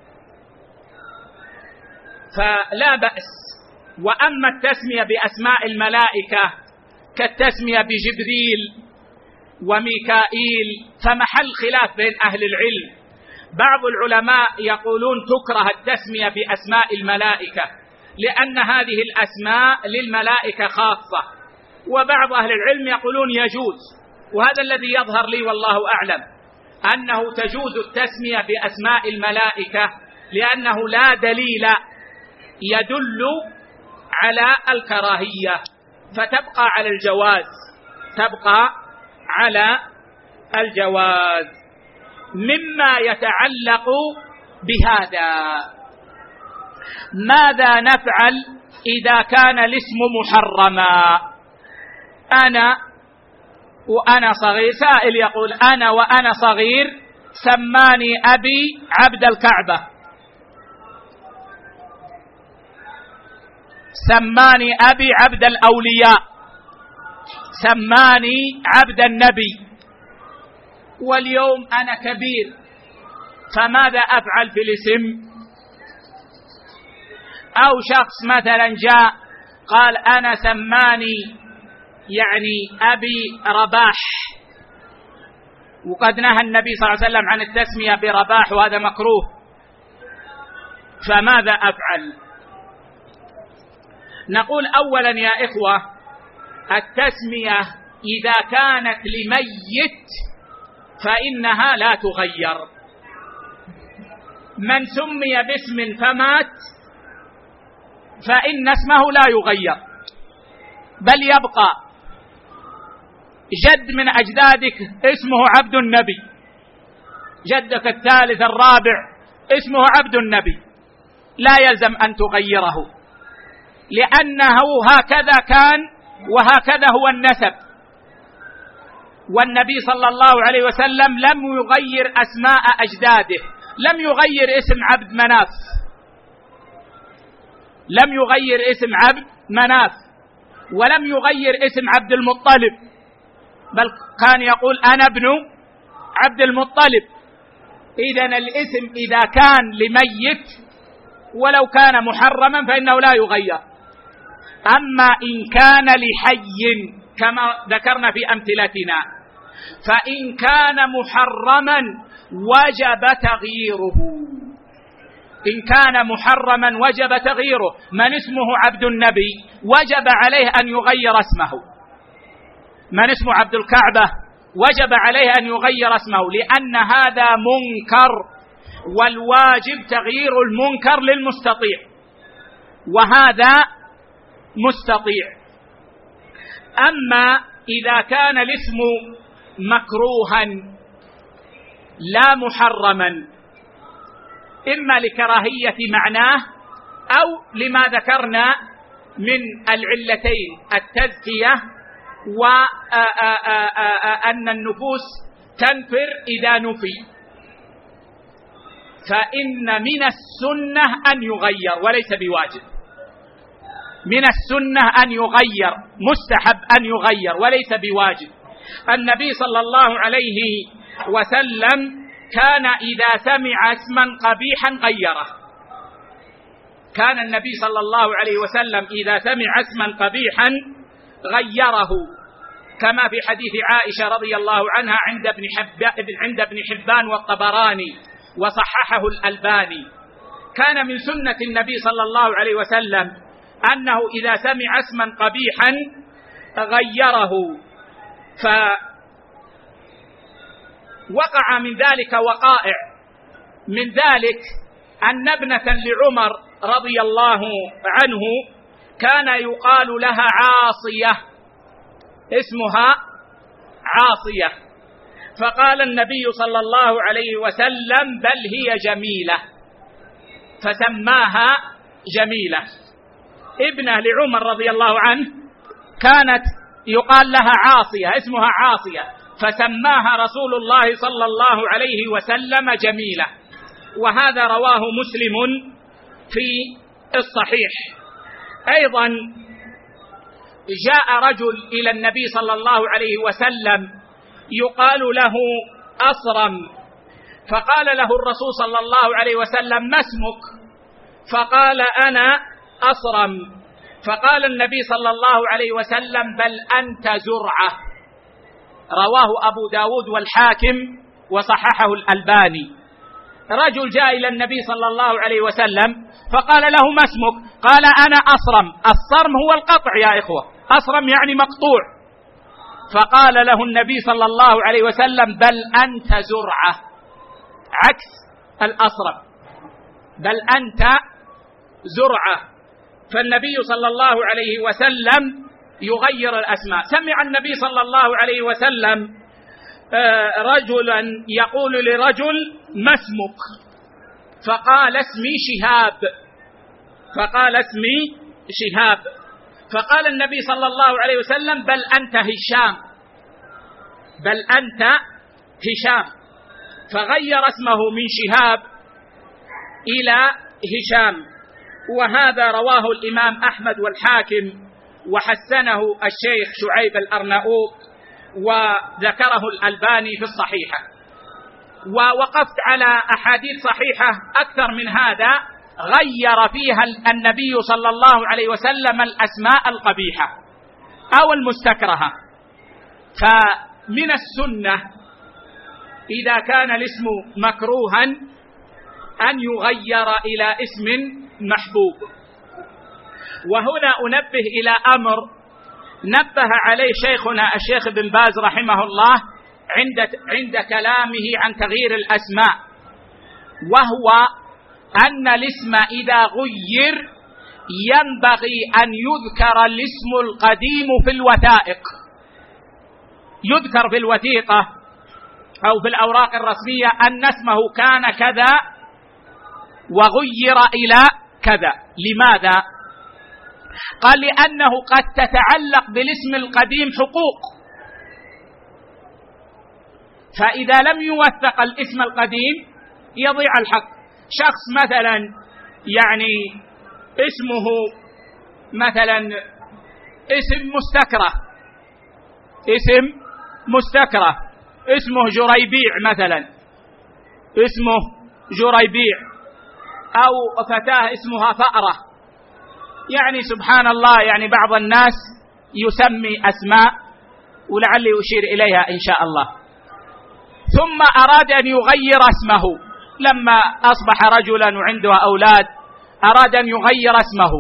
فلا بأس. وأما التسمية بأسماء الملائكة كالتسمية بجبريل وميكائيل فمحل خلاف بين أهل العلم. بعض العلماء يقولون تكره التسمية بأسماء الملائكة لأن هذه الأسماء للملائكة خاصة، وبعض أهل العلم يقولون يجوز. وهذا الذي يظهر لي والله أعلم أنه تجوز التسمية بأسماء الملائكة، لأنه لا دليل يدل على الكراهية، فتبقى على الجواز، تبقى على الجواز. مما يتعلق بهذا: ماذا نفعل إذا كان الاسم محرما؟ أنا وأنا صغير، سائل يقول: أنا وأنا صغير سماني أبي عبد الكعبة، سماني أبي عبد الأولياء، سماني عبد النبي، واليوم أنا كبير، فماذا أفعل في الاسم؟ أو شخص مثلا جاء قال: أنا سماني يعني أبي رباح، وقد نهى النبي صلى الله عليه وسلم عن التسمية برباح وهذا مكروه، فماذا أفعل؟ نقول أولا يا إخوة: التسمية إذا كانت لميت فإنها لا تغير. من سمي باسم فمات فإن اسمه لا يغير، بل يبقى. جد من أجدادك اسمه عبد النبي، جدك الثالث الرابع اسمه عبد النبي، لا يلزم أن تغيره، لأنه هكذا كان وهكذا هو النسب. والنبي صلى الله عليه وسلم لم يغير أسماء أجداده، لم يغير اسم عبد مناف لم يغير اسم عبد مناف، ولم يغير اسم عبد المطلب، بل كان يقول أنا ابن عبد المطلب. إذن الاسم إذا كان لميت ولو كان محرما فإنه لا يغير. أما إن كان لحي كما ذكرنا في أمثلتنا فإن كان محرما وجب تغييره. إن كان محرما وجب تغييره. من اسمه عبد النبي وجب عليه أن يغير اسمه. من اسمه عبد الكعبة وجب عليه أن يغير اسمه، لأن هذا منكر، والواجب تغيير المنكر للمستطيع، وهذا مستطيع. أما إذا كان الاسم مكروها لا محرما، إما لكراهية معناه أو لما ذكرنا من العلتين، التزكية وأن النفوس تنفر إذا نفي، فإن من السنة أن يغير وليس بواجب. من السنة أن يغير، مستحب أن يغير وليس بواجب. النبي صلى الله عليه وسلم كان إذا سمع اسما قبيحا غيره. كان النبي صلى الله عليه وسلم إذا سمع اسما قبيحا غيره، كما في حديث عائشة رضي الله عنها عند ابن حبان, عند ابن حبان والطبراني وصححه الألباني. كان من سنة النبي صلى الله عليه وسلم أنه إذا سمع اسما قبيحا غيره. فوقع من ذلك وقائع، من ذلك أن ابنة لعمر رضي الله عنه كان يقال لها عاصية، اسمها عاصية، فقال النبي صلى الله عليه وسلم بل هي جميلة، فسماها جميلة. ابنة لعمر رضي الله عنه كانت يقال لها عاصية، اسمها عاصية، فسماها رسول الله صلى الله عليه وسلم جميلة. وهذا رواه مسلم في الصحيح. أيضا جاء رجل إلى النبي صلى الله عليه وسلم يقال له أصرم، فقال له الرسول صلى الله عليه وسلم ما اسمك؟ فقال أنا أصرم. فقال النبي صلى الله عليه وسلم بل أنت زرعة. رواه أبو داود والحاكم وصححه الألباني. رجل جاء إلى النبي صلى الله عليه وسلم فقال له ما اسمك؟ قال أنا أصرم. الصرم هو القطع يا إخوة، أصرم يعني مقطوع. فقال له النبي صلى الله عليه وسلم بل أنت زرعة، عكس الأصرم، بل أنت زرعة. فالنبي صلى الله عليه وسلم يغير الأسماء. سمع النبي صلى الله عليه وسلم رجلا يقول لرجل ما اسمك؟ فقال اسمي شهاب. فقال اسمي شهاب. فقال النبي صلى الله عليه وسلم بل أنت هشام، بل أنت هشام. فغير اسمه من شهاب إلى هشام. وهذا رواه الإمام أحمد والحاكم وحسنه الشيخ شعيب الأرناؤوط وذكره الألباني في الصحيحة. ووقفت على أحاديث صحيحة أكثر من هذا غير فيها النبي صلى الله عليه وسلم الأسماء القبيحة أو المستكرهة. فمن السنة إذا كان الاسم مكروها أن يغير إلى اسم محبوب. وهنا أنبه إلى أمر نبه عليه شيخنا الشيخ ابن باز رحمه الله عند عند كلامه عن تغيير الأسماء، وهو أن الاسم إذا غير ينبغي أن يذكر الاسم القديم في الوثائق، يذكر في الوثيقة أو في الأوراق الرسمية أن اسمه كان كذا وغير إلى كذا. لماذا؟ قال لأنه قد تتعلق بالاسم القديم حقوق، فإذا لم يوثق الاسم القديم يضيع الحق. شخص مثلا يعني اسمه مثلا اسم مستكره، اسم مستكره اسمه جريبيع مثلا، اسمه جريبيع، أو فتاة اسمها فأرة. يعني سبحان الله، يعني بعض الناس يسمي أسماء ولعلي أشير إليها إن شاء الله. ثم أراد أن يغير اسمه لما أصبح رجلا وعنده أولاد، أراد أن يغير اسمه.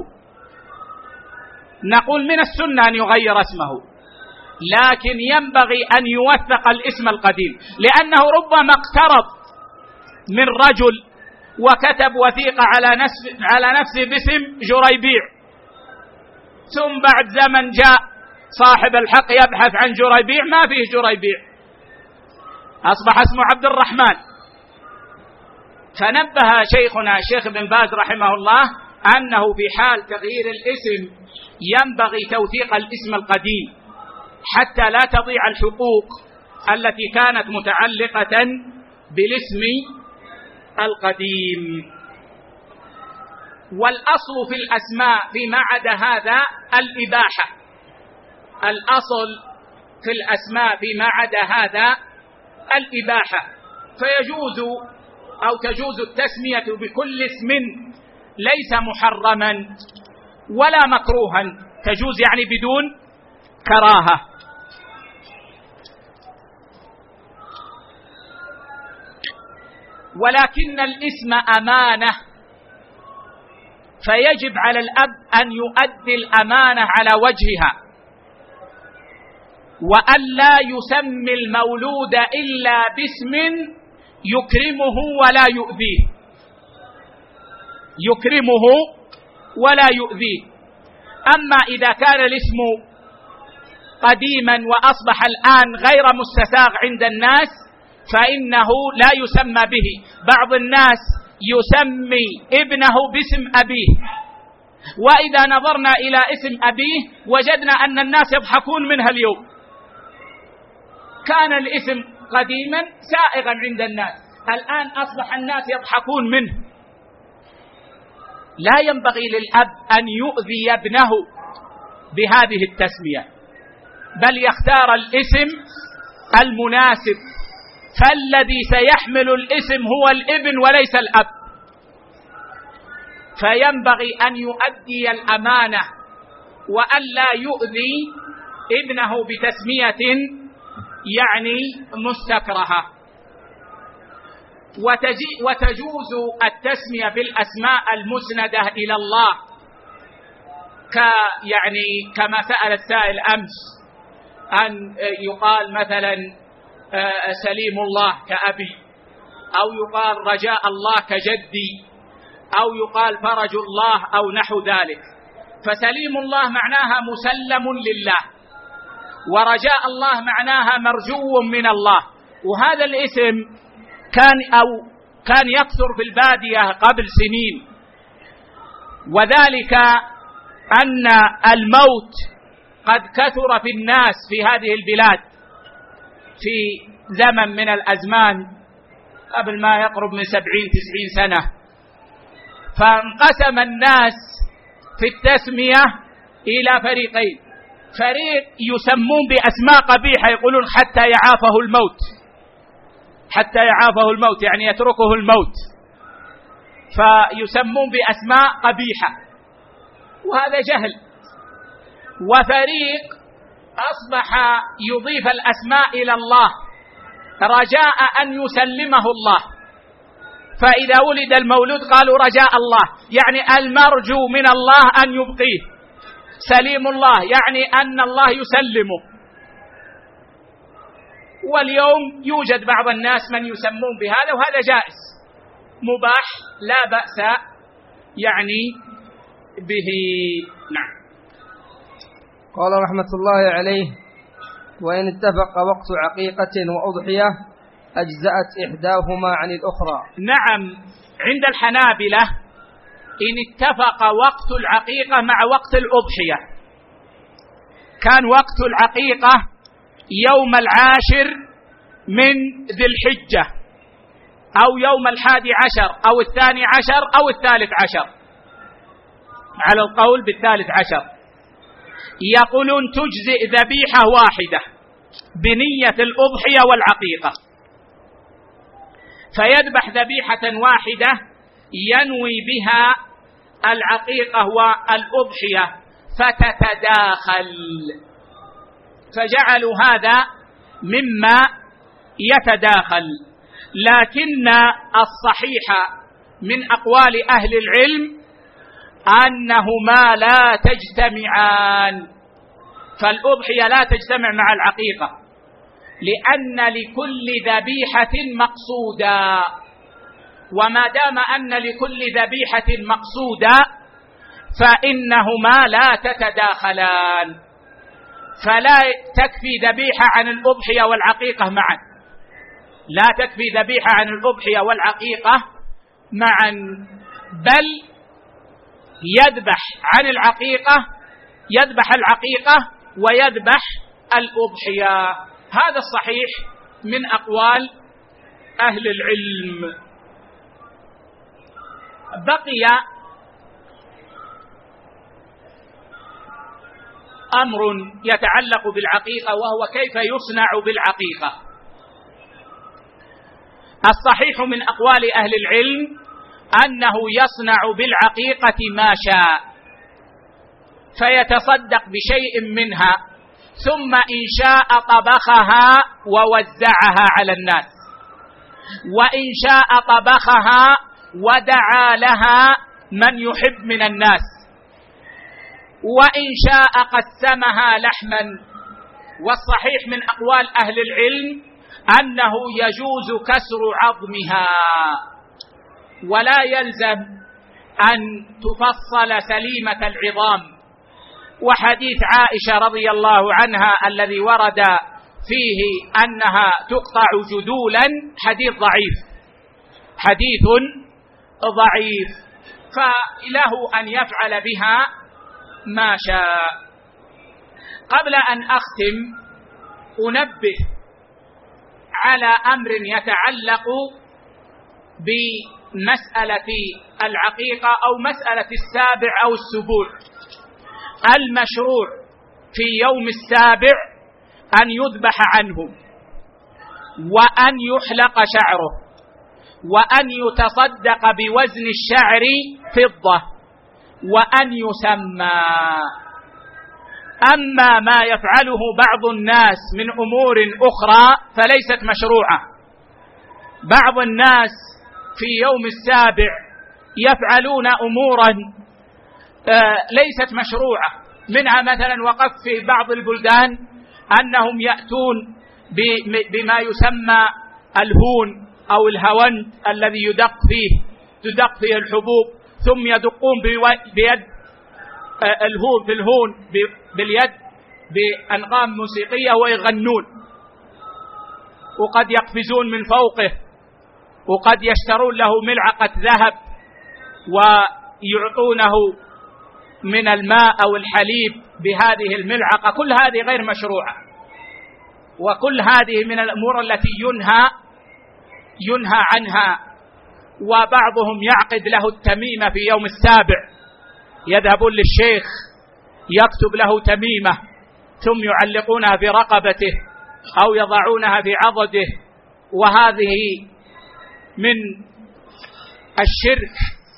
نقول من السنة أن يغير اسمه، لكن ينبغي أن يوثق الاسم القديم، لأنه ربما اقترض من رجل وكتب وثيقة على نفسه على نفسه باسم جريبيع، ثم بعد زمن جاء صاحب الحق يبحث عن جريبيع، ما فيه جريبيع، أصبح اسمه عبد الرحمن. فنبه شيخنا الشيخ بن باز رحمه الله أنه في حال تغيير الاسم ينبغي توثيق الاسم القديم حتى لا تضيع الحقوق التي كانت متعلقة بالاسم القديم. والأصل في الأسماء فيما عدا هذا الإباحة، الأصل في الأسماء فيما عدا هذا الإباحة، فيجوز أو تجوز التسمية بكل اسم ليس محرما ولا مكروها، تجوز يعني بدون كراهة. ولكن الاسم أمانة، فيجب على الأب أن يؤدي الأمانة على وجهها، وأن لا يسمي المولود إلا باسم يكرمه ولا يؤذيه، يكرمه ولا يؤذيه. أما إذا كان الاسم قديما وأصبح الآن غير مستساغ عند الناس فإنه لا يسمى به. بعض الناس يسمي ابنه باسم أبيه، وإذا نظرنا إلى اسم أبيه وجدنا أن الناس يضحكون منها اليوم. كان الاسم قديما سائغا عند الناس، الآن أصبح الناس يضحكون منه. لا ينبغي للأب أن يؤذي ابنه بهذه التسمية، بل يختار الاسم المناسب، فالذي سيحمل الاسم هو الابن وليس الأب. فينبغي أن يؤدي الأمانة وأن لا يؤذي ابنه بتسمية يعني مستكرهة. وتجوز التسمية بالأسماء المسندة إلى الله، ك يعني كما سأل السائل أمس أن يقال مثلا سليم الله كأبي، أو يقال رجاء الله كجدي، أو يقال فرج الله أو نحو ذلك. فسليم الله معناها مسلم لله، ورجاء الله معناها مرجو من الله. وهذا الاسم كان أو كان يكثر في البادية قبل سنين، وذلك أن الموت قد كثر في الناس في هذه البلاد في زمن من الأزمان قبل ما يقرب من سبعين تسعين سنة، فانقسم الناس في التسمية إلى فريقين. فريق يسمون بأسماء قبيحة، يقولون حتى يعافه الموت، حتى يعافه الموت يعني يتركه الموت، فيسمون بأسماء قبيحة، وهذا جهل. وفريق أصبح يضيف الأسماء إلى الله رجاء أن يسلمه الله، فإذا ولد المولود قالوا رجاء الله، يعني المرجو من الله أن يبقيه. سليم الله يعني أن الله يسلمه. واليوم يوجد بعض الناس من يسمون بهذا، وهذا جائز مباح لا بأس يعني به. نعم. قال رحمة الله عليه: وإن اتفق وقت عقيقة وأضحية أجزأت إحداهما عن الأخرى. نعم، عند الحنابلة إن اتفق وقت العقيقة مع وقت الأضحية، كان وقت العقيقة يوم العاشر من ذي الحجة، أو يوم الحادي عشر، أو الثاني عشر، أو الثالث عشر، على القول بالثالث عشر. يقولون تجزئ ذبيحة واحدة بنية الأضحية والعقيقة، فيذبح ذبيحة واحدة ينوي بها العقيقة والأضحية فتتداخل، فجعلوا هذا مما يتداخل. لكن الصحيح من أقوال أهل العلم أنهما لا تجتمعان، فالأضحية لا تجتمع مع العقيقة، لأن لكل ذبيحة مقصودا، وما دام أن لكل ذبيحة مقصودا فإنهما لا تتداخلان، فلا تكفي ذبيحة عن الأضحية والعقيقة معا، لا تكفي ذبيحة عن الأضحية والعقيقة معا، بل يذبح عن العقيقة، يذبح العقيقة ويذبح الأضحية. هذا الصحيح من أقوال أهل العلم. بقي أمر يتعلق بالعقيقة، وهو كيف يصنع بالعقيقة. الصحيح من أقوال أهل العلم أنه يصنع بالعقيقة ما شاء، فيتصدق بشيء منها، ثم إن شاء طبخها ووزعها على الناس، وإن شاء طبخها ودعا لها من يحب من الناس، وإن شاء قسمها لحما. والصحيح من أقوال أهل العلم أنه يجوز كسر عظمها، ولا يلزم أن تفصل سليمة العظام. وحديث عائشة رضي الله عنها الذي ورد فيه أنها تقطع جدولا حديث ضعيف، حديث ضعيف، فله أن يفعل بها ما شاء. قبل أن أختم أنبه على أمر يتعلق بمسألة العقيقة أو مسألة السابع أو السبوع. المشروع في يوم السابع أن يذبح عنه، وأن يحلق شعره، وأن يتصدق بوزن الشعر فضة، وأن يسمى. أما ما يفعله بعض الناس من أمور أخرى فليست مشروعة. بعض الناس في يوم السابع يفعلون أمورا ليست مشروعة، منها مثلا وقف في بعض البلدان أنهم يأتون بما يسمى الهون أو الهوند الذي يدق فيه تدق فيه الحبوب، ثم يدقون بيد الهون في الهون باليد بأنغام موسيقية ويغنون، وقد يقفزون من فوقه، وقد يشترون له ملعقة ذهب ويعطونه من الماء أو الحليب بهذه الملعقة. كل هذه غير مشروعة، وكل هذه من الأمور التي ينهى ينهى عنها. وبعضهم يعقد له التميمة في يوم السابع، يذهبون للشيخ يكتب له تميمة ثم يعلقونها في رقبته أو يضعونها في عضده، وهذه من الشرك.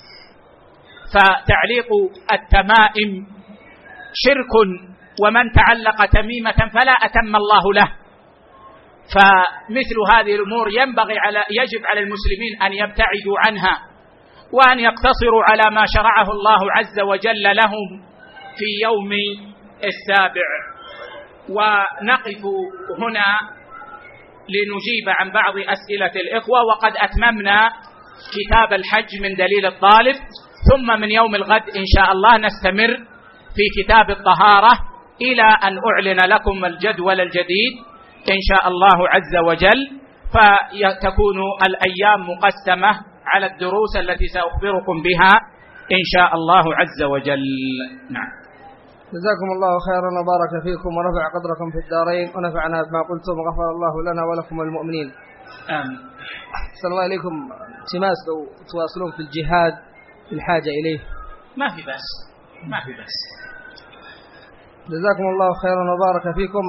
فتعليق التمائم شرك، ومن تعلق تميمة فلا أتم الله له. فمثل هذه الأمور ينبغي على يجب على المسلمين أن يبتعدوا عنها، وأن يقتصروا على ما شرعه الله عز وجل لهم في يوم السابع. ونقف هنا لنجيب عن بعض أسئلة الإخوة، وقد أتممنا كتاب الحج من دليل الطالب، ثم من يوم الغد إن شاء الله نستمر في كتاب الطهارة إلى أن أعلن لكم الجدول الجديد إن شاء الله عز وجل، فتكون الأيام مقسمة على الدروس التي سأخبركم بها إن شاء الله عز وجل. نعم. جزاكم الله خيرا وبارك فيكم ورفع قدركم في الدارين، ونفعنا بما قلتم وغفر الله لنا ولكم والمؤمنين. آمين. أحسن الله إليكم. التماس لو تواصلون في الجهاد الحاجة إليه. ما في بأس. ما في بس. جزاكم الله خيرا وبارك فيكم.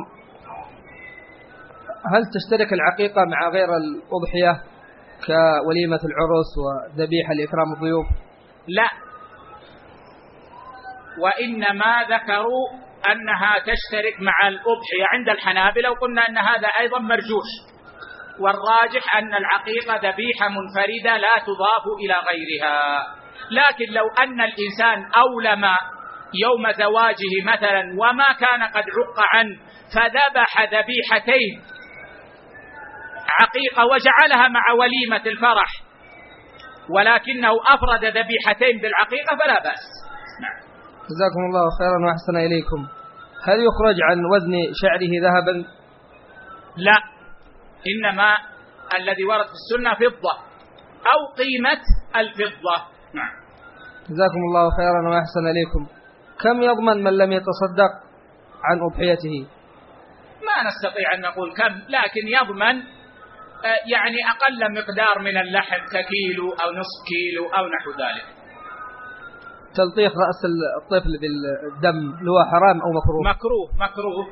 هل تشترك العقيقة مع غير الأضحية كوليمة العرس وذبيحة لإكرام الضيوف؟ لا، وإنما ذكروا أنها تشترك مع الأضحية عند الحنابلة، وقلنا أن هذا أيضا مرجوح، والراجح أن العقيقة ذبيحة منفردة لا تضاف إلى غيرها. لكن لو أن الإنسان أولم يوم زواجه مثلا وما كان قد عق عنه فذبح ذبيحتين عقيقة وجعلها مع وليمة الفرح ولكنه أفرد ذبيحتين بالعقيقة فلا بأس. نعم. جزاكم الله خيرا وأحسن إليكم. هل يخرج عن وزن شعره ذهبا؟ لا، إنما الذي ورد في السنة فضة أو قيمة الفضة. نعم. جزاكم الله خيرا وأحسن إليكم. كم يضمن من لم يتصدق عن أضحيته؟ ما نستطيع أن نقول كم، لكن يضمن يعني أقل مقدار من اللحم ككيلو أو نصف كيلو أو نحو ذلك. تلطيخ رأس الطفل بالدم هو حرام أو مكروه؟ مكروه مكروه،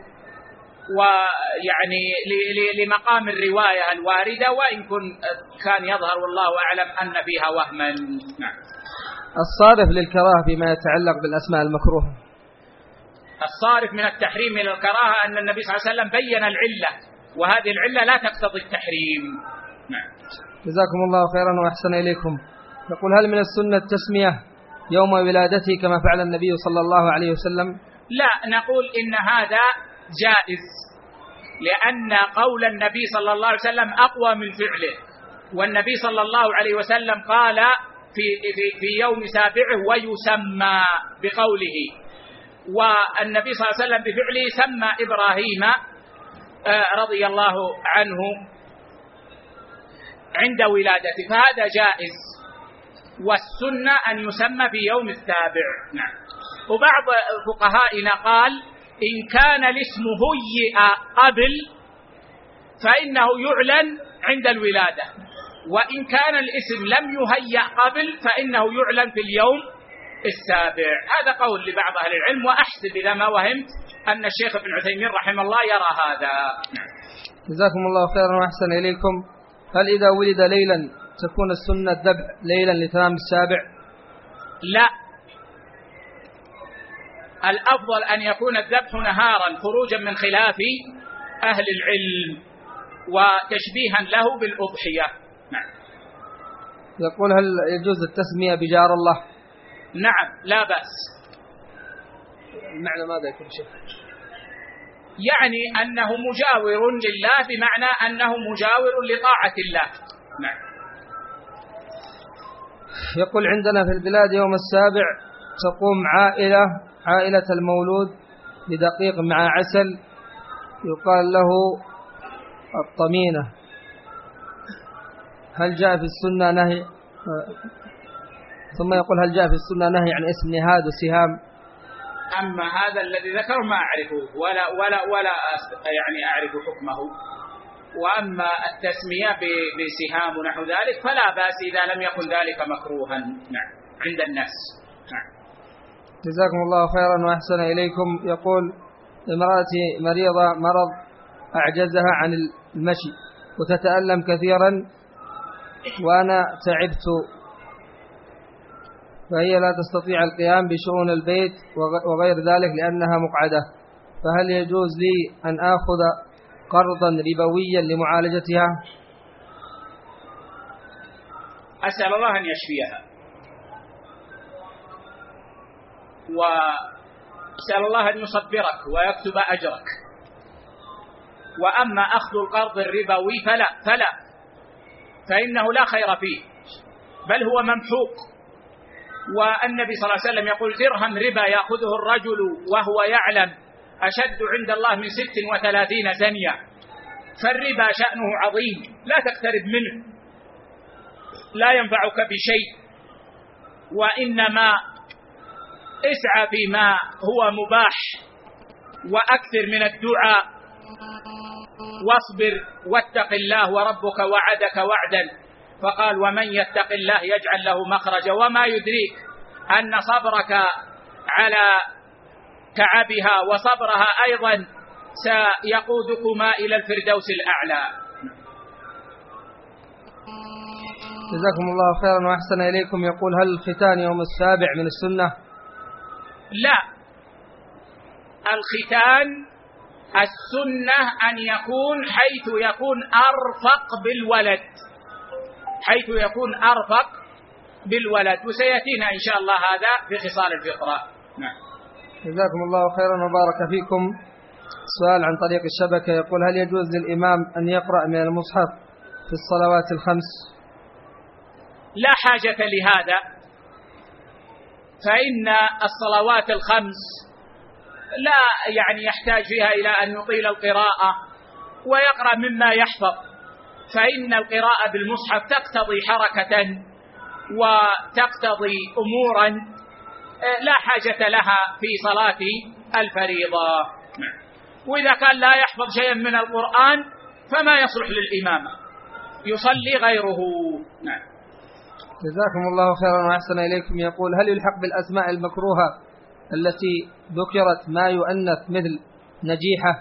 ويعني لمقام الرواية الواردة، وإن كان يظهر والله أعلم أن فيها وهما. نعم. الصارف للكراهة بما يتعلق بالأسماء المكروهة. الصارف من التحريم إلى الكراهة أن النبي صلى الله عليه وسلم بين العلة، وهذه العلة لا تقتضي التحريم. نعم. جزاكم الله خيرا وأحسن إليكم. يقول هل من السنة التسمية يوم ولادته كما فعل النبي صلى الله عليه وسلم؟ لا، نقول إن هذا جائز، لأن قول النبي صلى الله عليه وسلم أقوى من فعله، والنبي صلى الله عليه وسلم قال في, في, في يوم سابعه ويسمى بقوله، والنبي صلى الله عليه وسلم بفعله سمى إبراهيم رضي الله عنه عند ولادته، فهذا جائز، والسنة أن يسمى في يوم السابع. نعم. وبعض فقهائنا قال إن كان الاسم هيئ قبل فإنه يعلن عند الولادة، وإن كان الاسم لم يهيأ قبل فإنه يعلن في اليوم السابع. هذا قول لبعض أهل العلم، وأحسب إذا ما وهمت أن الشيخ ابن عثيمين رحمه الله يرى هذا. جزاكم الله خيرا وأحسن إليكم. هل إذا ولد ليلا تكون السنة الذبح ليلا لتمام السابع؟ لا، الأفضل أن يكون الذبح نهارا خروجا من خلاف أهل العلم وتشبيها له بالأضحية. نعم. يقول هل يجوز التسمية بجار الله؟ نعم، لا بأس. معنى ماذا يكون شيخ؟ يعني أنه مجاور لله، بمعنى أنه مجاور لطاعة الله. نعم. يقول عندنا في البلاد يوم السابع تقوم عائلة عائلة المولود بدقيق مع عسل يقال له الطمينة، هل جاء في السنة نهي؟ ثم يقول هل جاء في السنة نهي عن اسم نهاد وسهام؟ أما هذا الذي ذكره ما أعرفه ولا ولا ولا يعني أعرف حكمه، وأما التسمية بسهام ونحو ذلك فلا بأس إذا لم يكن ذلك مكروها. نعم، عند الناس. نعم. جزاكم الله خيرا وأحسن إليكم. يقول امرأتي مريضة مرض أعجزها عن المشي وتتألم كثيرا وأنا تعبت، فهي لا تستطيع القيام بشؤون البيت وغير ذلك لأنها مقعدة، فهل يجوز لي أن آخذ قرضا ربويا لمعالجتها؟ أسأل الله أن يشفيها، وأسأل الله أن يصبرك ويكتب أجرك. وأما أخذ القرض الربوي فلا فلا فإنه لا خير فيه، بل هو ممحوق. والنبي صلى الله عليه وسلم يقول درهم ربا يأخذه الرجل وهو يعلم أشد عند الله من ست وثلاثين زنية، فالربا شأنه عظيم، لا تقترب منه، لا ينفعك بشيء، وإنما اسعى فيما هو مباح وأكثر من الدعاء واصبر واتق الله وربك وعدك وعدا، فقال ومن يتق الله يجعل له مخرجا، وما يدريك أن صبرك على تعبها وصبرها أيضا سيقودكما إلى الفردوس الأعلى. جزاكم الله خيرا وأحسن إليكم. يقول: هل الختان يوم السابع من السنة؟ لا، الختان السنة أن يكون حيث يكون أرفق بالولد، حيث يكون أرفق بالولد، وسيأتينا إن شاء الله هذا في خصال الفطرة. نعم. جزاكم الله خيرا وبارك فيكم. سؤال عن طريق الشبكة يقول: هل يجوز للإمام أن يقرأ من المصحف في الصلوات الخمس؟ لا حاجة لهذا، فإن الصلوات الخمس لا يعني يحتاج فيها إلى أن يطيل القراءة ويقرأ مما يحفظ، فإن القراءة بالمصحف تقتضي حركة وتقتضي أمورا لا حاجة لها في صلاة الفريضة. وإذا كان لا يحفظ شيئا من القرآن فما يصلح للإمامة، يصلي غيره. نعم. جزاكم الله خيرا وأحسن إليكم. يقول: هل يلحق بالأسماء المكروهة التي ذكرت ما يؤنث مثل نجيحة؟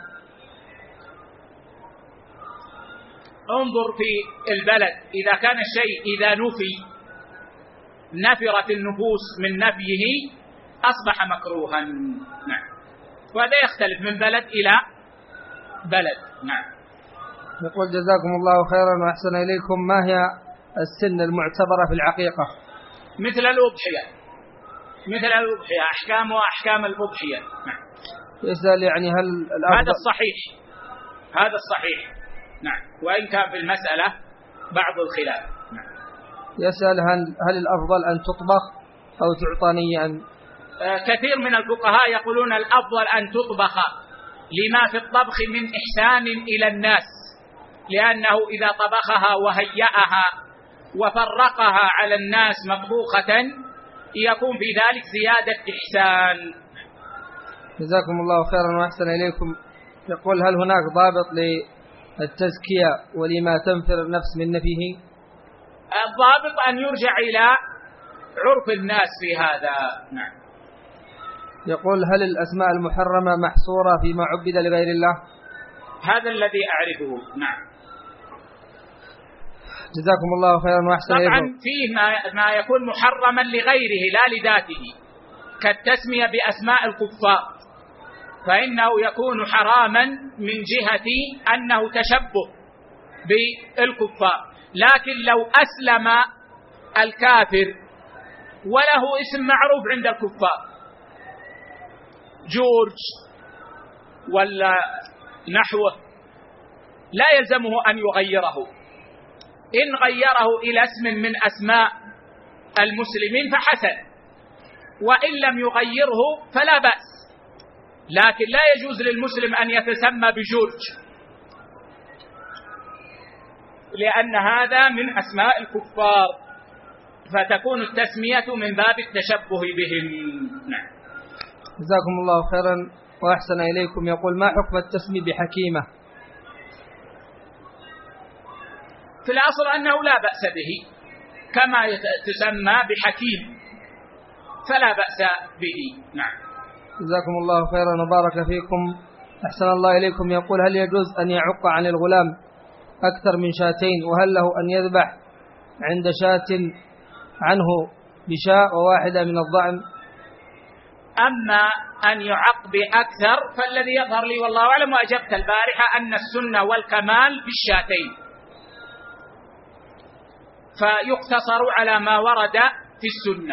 انظر في البلد، إذا كان الشيء إذا نفي نفرت النفوس من نفيه أصبح مكروها. نعم. وهذا يختلف من بلد إلى بلد. نعم. يقول: جزاكم الله خيرا وأحسن إليكم. ما هي السن المعتبرة في العقيقة؟ مثل الأضحية، مثل الأضحية أحكامها أحكام الأضحية. نعم. يسأل يعني هل الأفضل؟ هذا الصحيح، هذا الصحيح. نعم. وإن كان في المسألة بعض الخلاف. نعم. يسأل هل, هل الأفضل أن تطبخ أو تعطى نيئا؟ آه كثير من الفقهاء يقولون الأفضل أن تطبخ لما في الطبخ من إحسان إلى الناس، لأنه إذا طبخها وهيأها وفرقها على الناس مطبوخة يكون في ذلك زيادة إحسان. جزاكم الله خيرا وأحسن إليكم. يقول: هل هناك ضابط للتزكية ولما تنفر النفس من نفيه؟ الضابط أن يرجع إلى عرف الناس في هذا. نعم. يقول: هل الأسماء المحرمة محصورة فيما عبد لغير الله؟ هذا الذي أعرفه. نعم. جزاكم الله خيرا وأحسن إليكم. طبعا فيه ما, ما يكون محرما لغيره لا لذاته، كالتسمية بأسماء الكفار، فإنه يكون حراما من جهة أنه تشبه بالكفار. لكن لو أسلم الكافر وله اسم معروف عند الكفار، جورج ولا نحوه، لا يلزمه أن يغيره. إن غيره إلى اسم من أسماء المسلمين فحسن، وإن لم يغيره فلا بأس. لكن لا يجوز للمسلم أن يتسمى بجورج، لأن هذا من أسماء الكفار، فتكون التسمية من باب التشبه بهم. نعم. جزاكم الله خيرا وأحسن إليكم. يقول: ما حكم التسمية بحكيمة؟ في الأصل أنه لا بأس به، كما تسمى بحكيم فلا بأس به. نعم. جزاكم الله خيرا وبارك فيكم. أحسن الله إليكم. يقول: هل يجوز أن يعق عن الغلام أكثر من شاتين؟ وهل له أن يذبح عند شاة عنه بشاء وواحدة من الضأن؟ أما أن يعق بأكثر فالذي يظهر لي والله أعلم، وأجبت البارحة أن السنة والكمال في الشاتين، فيقتصر على ما ورد في السنة.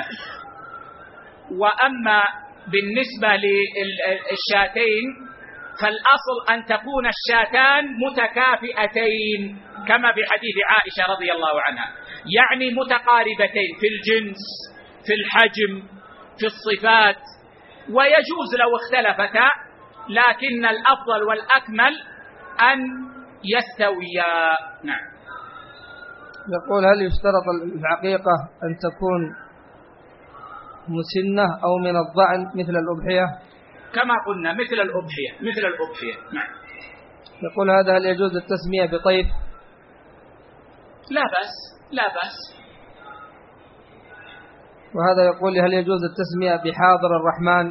وأما بالنسبة للشاتين فالأصل أن تكون الشاتان متكافئتين كما في حديث عائشة رضي الله عنها، يعني متقاربتين في الجنس، في الحجم، في الصفات، ويجوز لو اختلفتا، لكن الأفضل والأكمل أن يستويا. نعم. يقول: هل يشترط العقيقة أن تكون مسنة أو من الضأن مثل الأضحية؟ كما قلنا مثل الأضحية، مثل الأضحية. نعم. يقول: هذا هل يجوز التسمية بطيف؟ لا بأس، لا بأس. وهذا يقول هل يجوز التسمية بحاضر الرحمن؟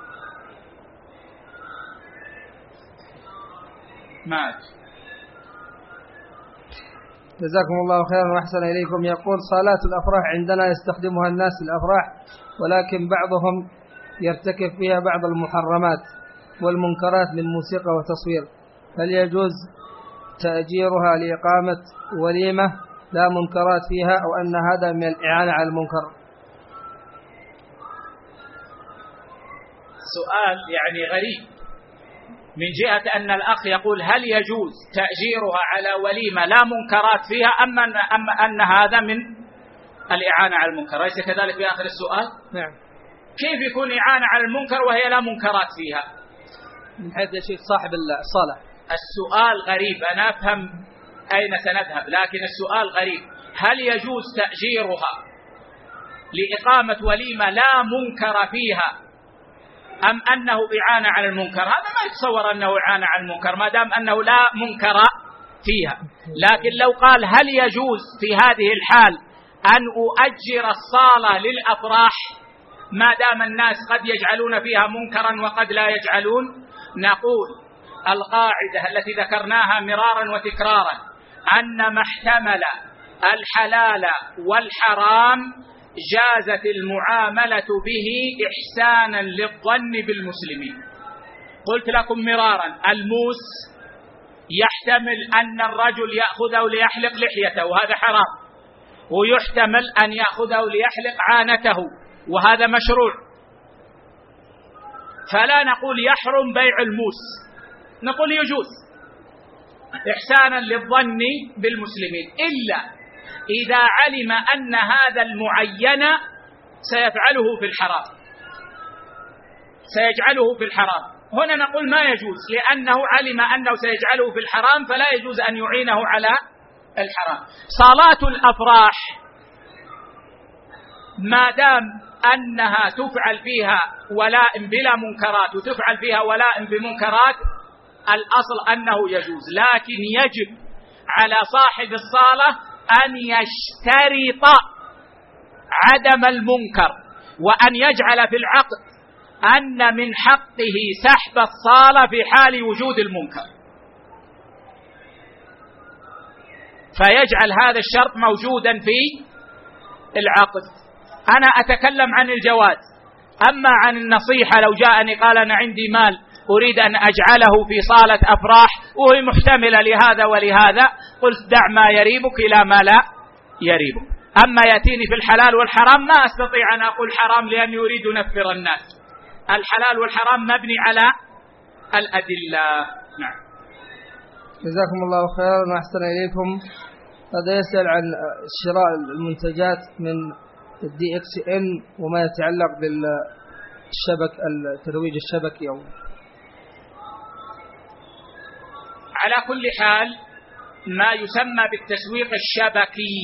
مات. جزاكم الله خيرا وأحسن إليكم. يقول صالات الأفراح عندنا يستخدمها الناس للأفراح، ولكن بعضهم يرتكب فيها بعض المحرمات والمنكرات من موسيقى وتصوير، هل يجوز تأجيرها لإقامة وليمة لا منكرات فيها، أو أن هذا من الإعانة على المنكر؟ سؤال يعني غريب من جهة أن الأخ يقول هل يجوز تأجيرها على وليمة لا منكرات فيها، أما أن, أم أن هذا من الإعانة على المنكر، ليس كذلك في آخر السؤال؟ نعم. كيف يكون إعانة على المنكر وهي لا منكرات فيها؟ من حيث يا شيخ صاحب الصلاة. السؤال غريب، أنا أفهم أين سنذهب، لكن السؤال غريب. هل يجوز تأجيرها لإقامة وليمة لا منكر فيها، أم أنه إعانة على المنكر؟ هذا ما يتصور أنه إعانة على المنكر ما دام أنه لا منكر فيها. لكن لو قال هل يجوز في هذه الحال أن أؤجر الصالة للأفراح ما دام الناس قد يجعلون فيها منكرا وقد لا يجعلون، نقول القاعدة التي ذكرناها مرارا وتكرارا أن ما احتمل الحلال والحرام جازت المعاملة به إحسانا للظن بالمسلمين. قلت لكم مرارا الموس يحتمل أن الرجل يأخذه ليحلق لحيته وهذا حرام، ويحتمل أن يأخذه ليحلق عانته وهذا مشروع، فلا نقول يحرم بيع الموس، نقول يجوز إحسانا للظن بالمسلمين، إلا إذا علم أن هذا المعين سيفعله في الحرام سيجعله في الحرام هنا نقول ما يجوز، لأنه علم أنه سيجعله في الحرام فلا يجوز أن يعينه على الحرام. صالات الأفراح ما دام أنها تفعل فيها ولاء بلا منكرات وتفعل فيها ولاء بمنكرات، الأصل أنه يجوز، لكن يجب على صاحب الصالة أن يشترط عدم المنكر، وأن يجعل في العقد أن من حقه سحب الصالة في حال وجود المنكر، فيجعل هذا الشرط موجودا في العقد. أنا أتكلم عن الجواز، أما عن النصيحة لو جاءني قال أنا عندي مال أريد أن أجعله في صالة أفراح وهي محتملة لهذا ولهذا، قلت دع ما يريبك إلى ما لا يريبك. أما يأتيني في الحلال والحرام ما أستطيع أن أقول حرام لأني يريد نفر الناس. الحلال والحرام مبني على الأدلة. نعم. جزاكم الله خيرا وأحسن إليكم. هذا يسأل عن شراء المنتجات من الدي اكس ان وما يتعلق بالشبك الترويج الشبكي أو على كل حال ما يسمى بالتسويق الشبكي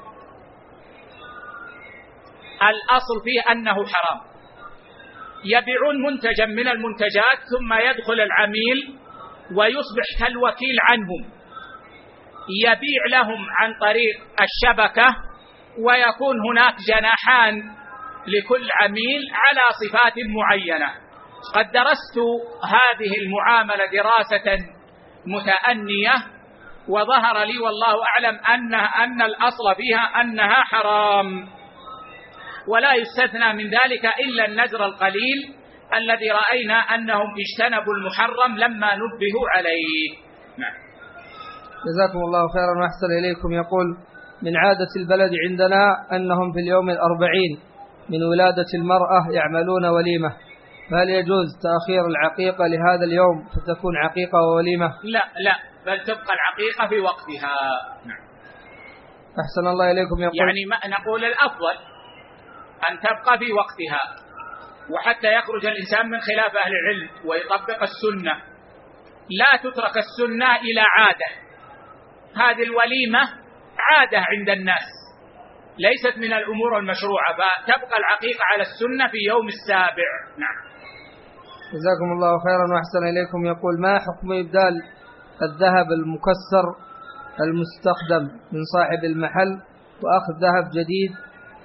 الأصل فيه أنه حرام. يبيعون منتجا من المنتجات ثم يدخل العميل ويصبح كالوكيل عنهم، يبيع لهم عن طريق الشبكة ويكون هناك جناحان لكل عميل على صفات معينة. قد درست هذه المعاملة دراسة متأنية وظهر لي والله أعلم أن أن الأصل فيها أنها حرام، ولا يستثنى من ذلك إلا النذر القليل الذي رأينا أنهم اجتنبوا المحرم لما نبهوا عليه. نعم. جزاكم الله خيرا وأحسن إليكم. يقول من عادة البلد عندنا أنهم في اليوم الأربعين من ولادة المرأة يعملون وليمة، فهل يجوز تأخير العقيقة لهذا اليوم فتكون عقيقة ووليمة؟ لا لا، بل تبقى العقيقة في وقتها. نعم. أحسن الله إليكم. يقول يعني ما نقول الأفضل أن تبقى في وقتها، وحتى يخرج الإنسان من خلاف أهل العلم ويطبق السنة، لا تترك السنة إلى عادة. هذه الوليمة عادة عند الناس ليست من الأمور المشروعة، فتبقى العقيقة على السنة في يوم السابع. نعم. جزاكم الله خيرا وأحسن إليكم. يقول ما حكم إبدال الذهب المكسر المستخدم من صاحب المحل وأخذ ذهب جديد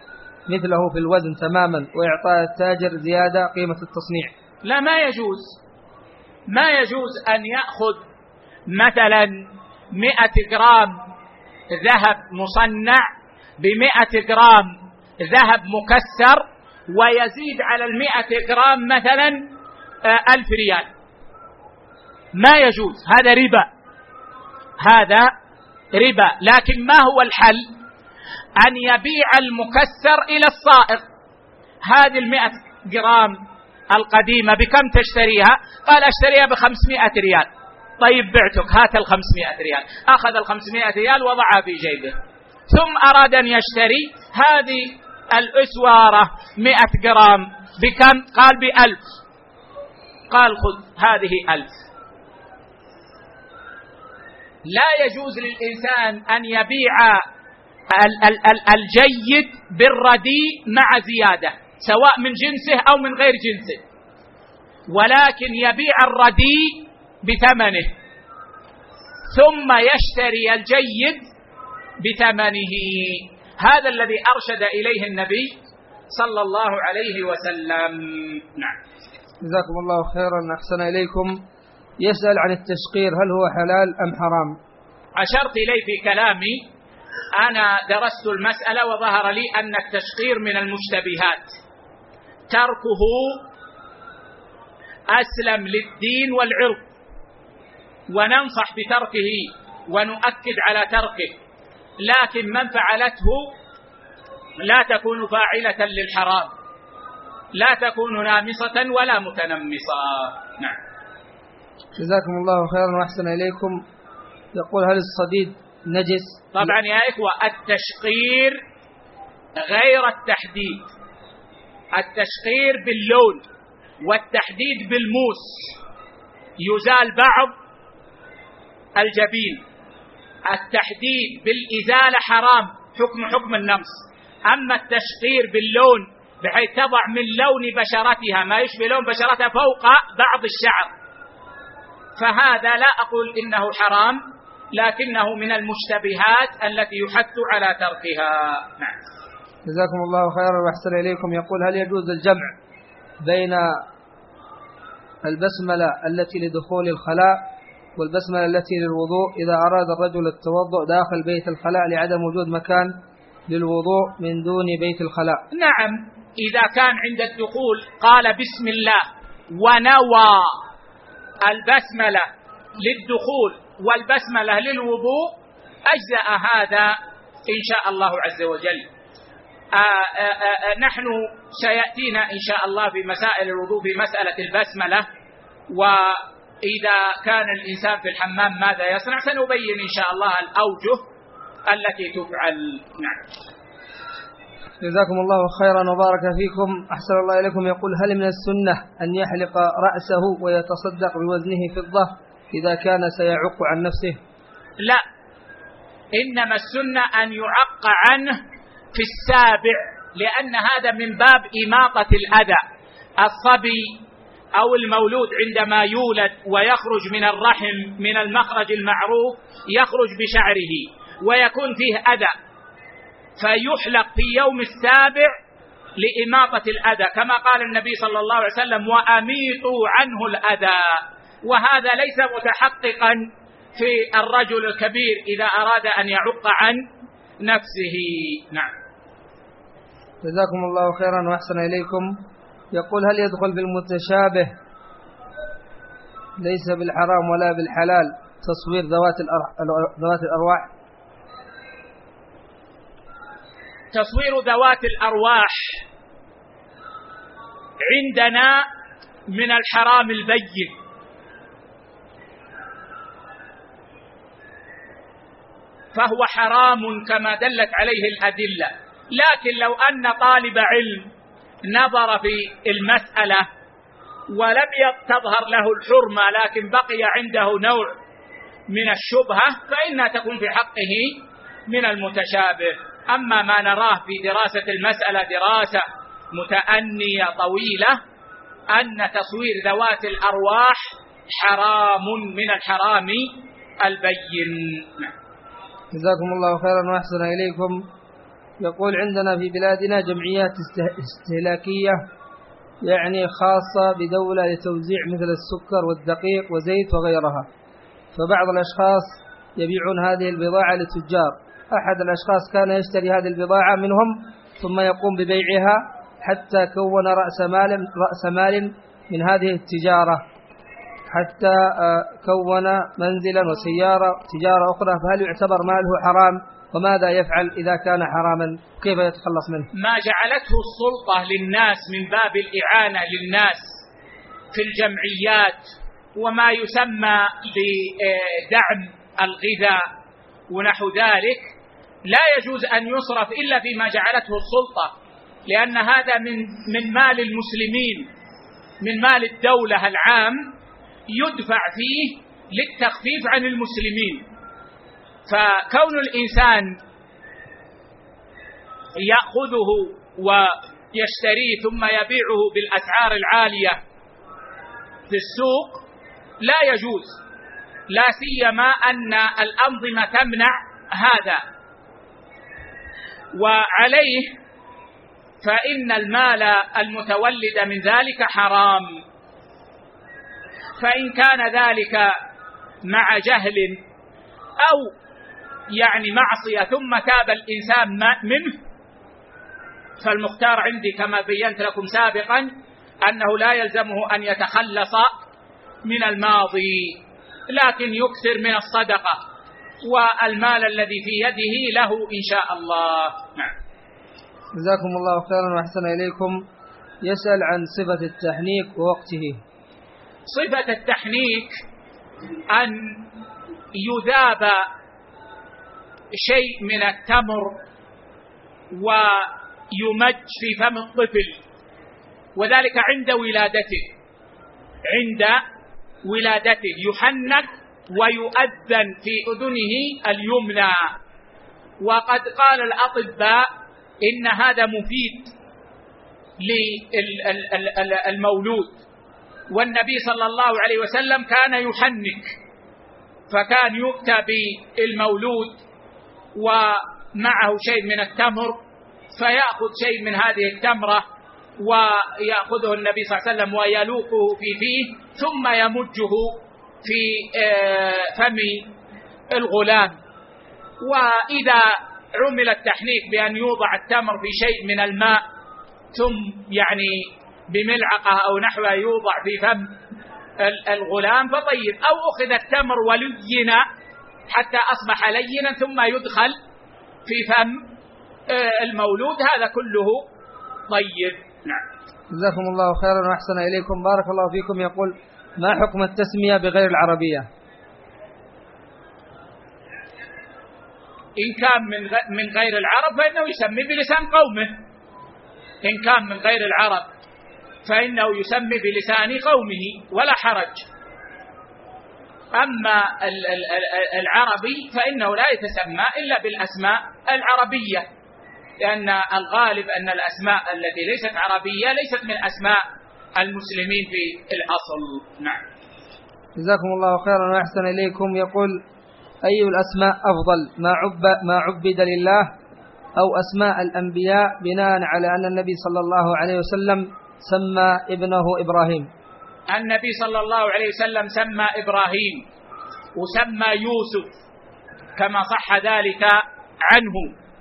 مثله في الوزن تماما وإعطاء التاجر زيادة قيمة التصنيع؟ لا، ما يجوز. ما يجوز أن يأخذ مثلا مئة جرام ذهب مصنع بمئة جرام ذهب مكسر ويزيد على المئة جرام مثلا ألف ريال. ما يجوز، هذا ربا، هذا ربا. لكن ما هو الحل؟ أن يبيع المكسر إلى الصائغ. هذه المئة جرام القديمة بكم تشتريها؟ قال أشتريها بخمسمائة ريال. طيب بعتك، هات الخمسمائة ريال. أخذ الخمسمائة ريال وضعها في جيبه، ثم أراد أن يشتري هذه الأسوارة مئة جرام بكم؟ قال بألف. قال خذ هذه ألف. لا يجوز للإنسان أن يبيع الجيد بالرديء مع زيادة، سواء من جنسه أو من غير جنسه، ولكن يبيع الرديء بثمنه ثم يشتري الجيد بثمنه. هذا الذي أرشد إليه النبي صلى الله عليه وسلم. نعم. جزاكم الله خيرا، أحسن إليكم. يسأل عن التشقير، هل هو حلال أم حرام؟ أشرت إليه في كلامي. أنا درست المسألة وظهر لي أن التشقير من المشتبهات، تركه أسلم للدين والعرض، وننصح بتركه ونؤكد على تركه، لكن من فعلته لا تكون فاعلة للحرام، لا تكون نامصة ولا متنمصة. نعم. جزاكم الله خيرا وأحسن إليكم. يقول هل الصديد نجس؟ طبعا يا إخوة، التشقير غير التحديد. التشقير باللون والتحديد بالموس، يزال بعض الجبين. التحديد بالإزالة حرام، حكم حكم النمص. أما التشقير باللون بحيث تضع من لون بشرتها ما يشبه لون بشرتها فوق بعض الشعر، فهذا لا أقول إنه حرام، لكنه من المشتبهات التي يحث على تركها. نعم. جزاكم الله خيرا وأحسن إليكم. يقول هل يجوز الجمع بين البسملة التي لدخول الخلاء والبسملة التي للوضوء إذا أراد الرجل التوضؤ داخل بيت الخلاء لعدم وجود مكان للوضوء من دون بيت الخلاء؟ نعم، إذا كان عند الدخول قال بسم الله ونوى البسملة للدخول والبسملة للوضوء أجزأ هذا إن شاء الله عز وجل. آآ آآ نحن سيأتينا إن شاء الله في مسائل الوضوء في مسألة البسملة، وإذا كان الإنسان في الحمام ماذا يصنع سنبين إن شاء الله الأوجه التي تفعل. نعم. جزاكم الله خيرا وبارك فيكم، أحسن الله إليكم. يقول هل من السنة أن يحلق رأسه ويتصدق بوزنه فضة إذا كان سيعق عن نفسه؟ لا، إنما السنة أن يعق عنه في السابع، لأن هذا من باب إماطة الأذى. الصبي أو المولود عندما يولد ويخرج من الرحم من المخرج المعروف يخرج بشعره ويكون فيه أذى، فيحلق في يوم السابع لإماطة الأذى، كما قال النبي صلى الله عليه وسلم وأميطوا عنه الأذى. وهذا ليس متحققا في الرجل الكبير إذا أراد أن يعق عن نفسه. نعم. جزاكم الله خيرا وأحسن إليكم. يقول هل يدخل بالمتشابه ليس بالحرام ولا بالحلال تصوير ذوات ذوات الأرواح؟ تصوير ذوات الأرواح عندنا من الحرام البين، فهو حرام كما دلت عليه الأدلة. لكن لو أن طالب علم نظر في المسألة ولم تظهر له الحرمة لكن بقي عنده نوع من الشبهة فإنها تكون في حقه من المتشابه. أما ما نراه في دراسة المسألة دراسة متأنية طويلة أن تصوير ذوات الأرواح حرام من الحرام البين. جزاكم الله خيرا وأحسن إليكم. يقول عندنا في بلادنا جمعيات استهلاكية يعني خاصة بدولة لتوزيع مثل السكر والدقيق وزيت وغيرها، فبعض الأشخاص يبيعون هذه البضاعة للتجار. أحد الأشخاص كان يشتري هذه البضاعة منهم ثم يقوم ببيعها حتى كون رأس مال, رأس مال من هذه التجارة، حتى كون منزلا وسيارة تجارة أخرى، فهل يعتبر ماله حرام؟ وماذا يفعل إذا كان حراما؟ كيف يتخلص منه؟ ما جعلته السلطة للناس من باب الإعانة للناس في الجمعيات وما يسمى بدعم الغذاء ونحو ذلك لا يجوز أن يصرف إلا فيما جعلته السلطة، لأن هذا من من مال المسلمين، من مال الدولة العام، يدفع فيه للتخفيف عن المسلمين. فكون الإنسان يأخذه ويشتريه ثم يبيعه بالأسعار العالية في السوق لا يجوز، لا سيما أن الأنظمة تمنع هذا. وعليه فإن المال المتولد من ذلك حرام، فإن كان ذلك مع جهل أو يعني معصية ثم تاب الإنسان منه، فالمختار عندي كما بينت لكم سابقا أنه لا يلزمه أن يتخلص من الماضي، لكن يكثر من الصدقة، والمال الذي في يده له إن شاء الله. نعم. جزاكم الله خيرا وأحسن إليكم. يسأل عن صفة التحنيك ووقته. صفة التحنيك أن يذاب شيء من التمر ويمج في فم الطفل، وذلك عند ولادته، عند ولادته يحنك ويؤذن في أذنه اليمنى. وقد قال الأطباء إن هذا مفيد للمولود، والنبي صلى الله عليه وسلم كان يحنك، فكان يؤتى بالمولود ومعه شيء من التمر فيأخذ شيء من هذه التمرة ويأخذه النبي صلى الله عليه وسلم ويلوقه في فيه ثم يمجه في فم الغلام. وإذا عمل التحنيك بأن يوضع التمر في شيء من الماء ثم يعني بملعقة أو نحوها يوضع في فم الغلام فطيب، أو أخذ التمر ولين حتى أصبح لينا ثم يدخل في فم المولود، هذا كله طيب. نعم. جزاكم الله خيرا وأحسن إليكم. بارك الله فيكم. يقول: ما حكم التسمية بغير العربية؟ إن كان من غير العرب فإنه يسمي بلسان قومه، إن كان من غير العرب فإنه يسمي بلسان قومه ولا حرج. أما العربي فإنه لا يتسمى إلا بالأسماء العربية، لأن الغالب أن الأسماء التي ليست عربية ليست من أسماء المسلمين في الأصل. نعم. جزاكم الله خيرا وأحسن إليكم. يقول: أي الأسماء أفضل، ما عب ما عبد لله أو أسماء الأنبياء، بناء على أن النبي صلى الله عليه وسلم سمى ابنه إبراهيم؟ النبي صلى الله عليه وسلم سمى إبراهيم وسمى يوسف كما صح ذلك عنه،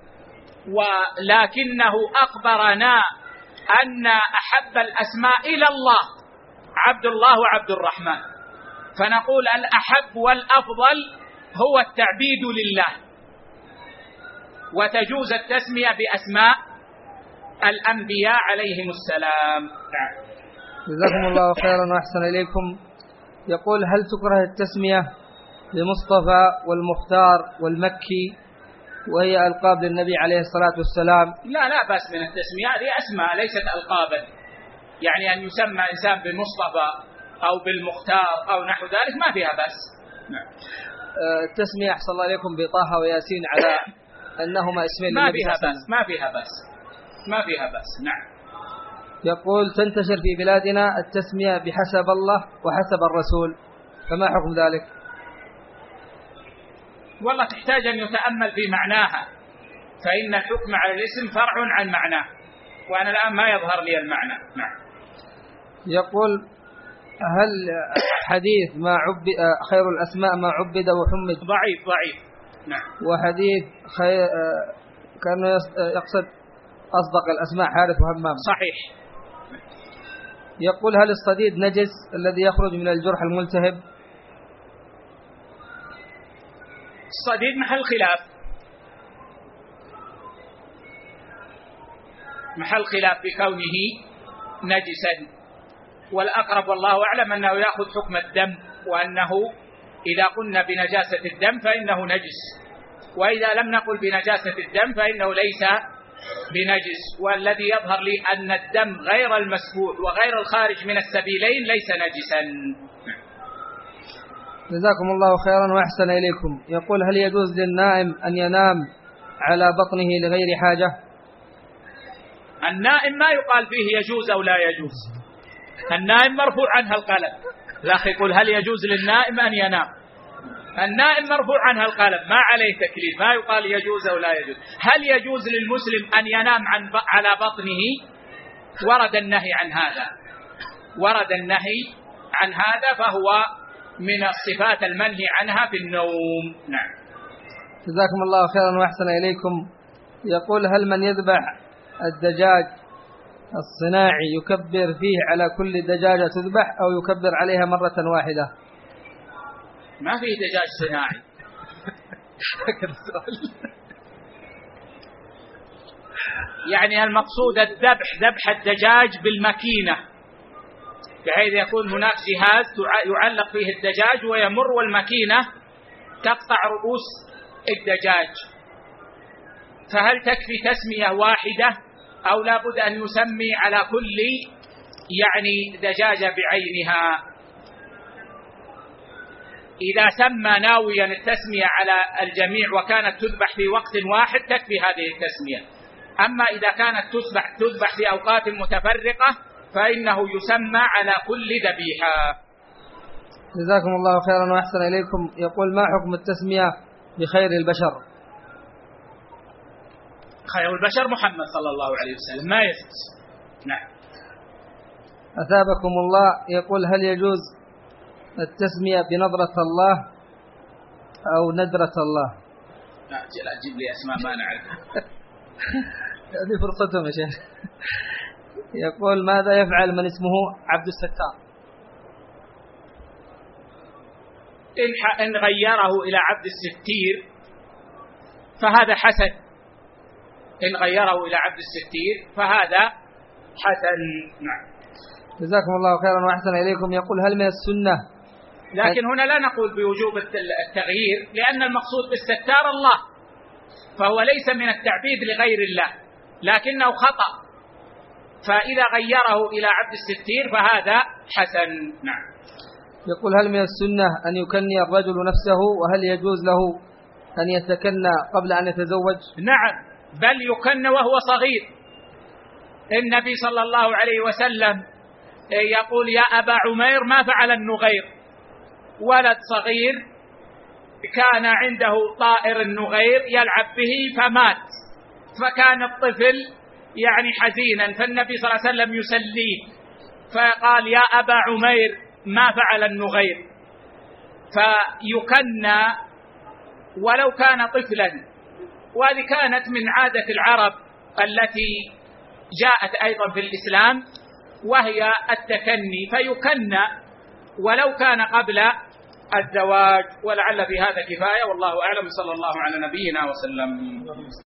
ولكنه أخبرنا أن أحب الأسماء إلى الله عبد الله وعبد الرحمن، فنقول الأحب والأفضل هو التعبيد لله، وتجوز التسمية بأسماء الأنبياء عليهم السلام. جزاكم الله خيرا وأحسن إليكم. يقول: هل تكره التسمية بمصطفى والمختار والمكي وهي ألقاب للنبي عليه الصلاة والسلام؟ لا لا بأس من التسمية، هذه أسماء ليست ألقابا، يعني أن يسمى إنسان بمصطفى أو بالمختار أو نحو ذلك ما فيها بأس. نعم. التسمية أحسن الله إليكم بطه وياسين على أنهما اسمين ما فيها بأس، ما فيها بأس، ما فيها بأس. نعم. يقول: تنتشر في بلادنا التسمية بحسب الله وحسب الرسول، فما حكم ذلك؟ والله تحتاج أن يتأمل في معناها، فإن الحكم على الاسم فرع عن معناه، وأنا الآن ما يظهر لي المعنى. نعم. يقول: هل حديث ما عبد خير الأسماء ما عبد وحمد ضعيف ضعيف. نعم. وحديث خير كان يقصد أصدق الأسماء حارث وهمام صحيح. يقول: هل الصديد نجس الذي يخرج من الجرح الملتهب؟ الصديد محل خلاف، محل خلاف بكونه نجسا، والأقرب والله أعلم أنه يأخذ حكم الدم، وأنه إذا قلنا بنجاسة الدم فإنه نجس، وإذا لم نقل بنجاسة الدم فإنه ليس بنجس. والذي يظهر لي أن الدم غير المسفوح وغير الخارج من السبيلين ليس نجسا. جزاكم الله خيرا وأحسن إليكم. يقول: هل يجوز للنائم أن ينام على بطنه لغير حاجة؟ النائم ما يقال فيه يجوز أو لا يجوز، النائم مرفوع عنها القلم. الأخ يقول: هل يجوز للنائم أن ينام؟ النائم مرفوع عنها القلم، ما عليه تكليف، ما يقال يجوز أو لا يجوز. هل يجوز للمسلم أن ينام عن على بطنه؟ ورد النهي عن هذا، ورد النهي عن هذا، فهو من الصفات المنهي عنها في النوم. نعم. جزاكم الله خيرا وأحسن إليكم. يقول: هل من يذبح الدجاج الصناعي يكبر فيه على كل دجاجة تذبح أو يكبر عليها مرة واحدة؟ ما فيه دجاج صناعي. يعني المقصود الذبح ذبح الدجاج بالماكينة، بحيث يكون هناك جهاز يعلق فيه الدجاج ويمر والماكينة تقطع رؤوس الدجاج. فهل تكفي تسمية واحدة أو لا بد أن يسمي على كل يعني دجاجة بعينها؟ إذا سمى ناويا التسمية على الجميع وكانت تذبح في وقت واحد تكفي هذه التسمية. أما إذا كانت تذبح تذبح في أوقات متفرقة فإنه يسمى على كل ذبيحة. جزاكم الله خيرا وأحسن إليكم. يقول: ما حكم التسمية بخير البشر؟ خير البشر محمد صلى الله عليه وسلم، ما يجوز. نعم. أثابكم الله. يقول: هل يجوز التسمية بنظرة الله أو ندرة الله؟ لا تجيب لي أسماء ما نعرفها. هذه فرصتهم يا شيخ. يقول: ماذا يفعل من اسمه عبد الستار؟ إن غيره إلى عبد الستير فهذا حسن، إن غيره إلى عبد الستير فهذا حسن. نعم. جزاكم الله خيرا وأحسن إليكم. يقول: هل من السنة؟ لكن هنا لا نقول بوجوب التغيير، لأن المقصود بالستار الله، فهو ليس من التعبيد لغير الله، لكنه خطأ، فإذا غيره إلى عبد الستير فهذا حسن. نعم. يقول: هل من السنة أن يكني الرجل نفسه، وهل يجوز له أن يتكنى قبل أن يتزوج؟ نعم، بل يكن وهو صغير. النبي صلى الله عليه وسلم يقول: يا أبا عمير ما فعل النغير؟ ولد صغير كان عنده طائر النغير يلعب به فمات، فكان الطفل يعني حزينا، فالنبي صلى الله عليه وسلم يسليه فقال: يا أبا عمير ما فعل النغير؟ فيكنى ولو كان طفلا، وهذه كانت من عادة العرب التي جاءت أيضا في الإسلام، وهي التكني، فيكنى ولو كان قبل الزواج. ولعل في هذا كفاية، والله أعلم. صلى الله على نبينا وسلم.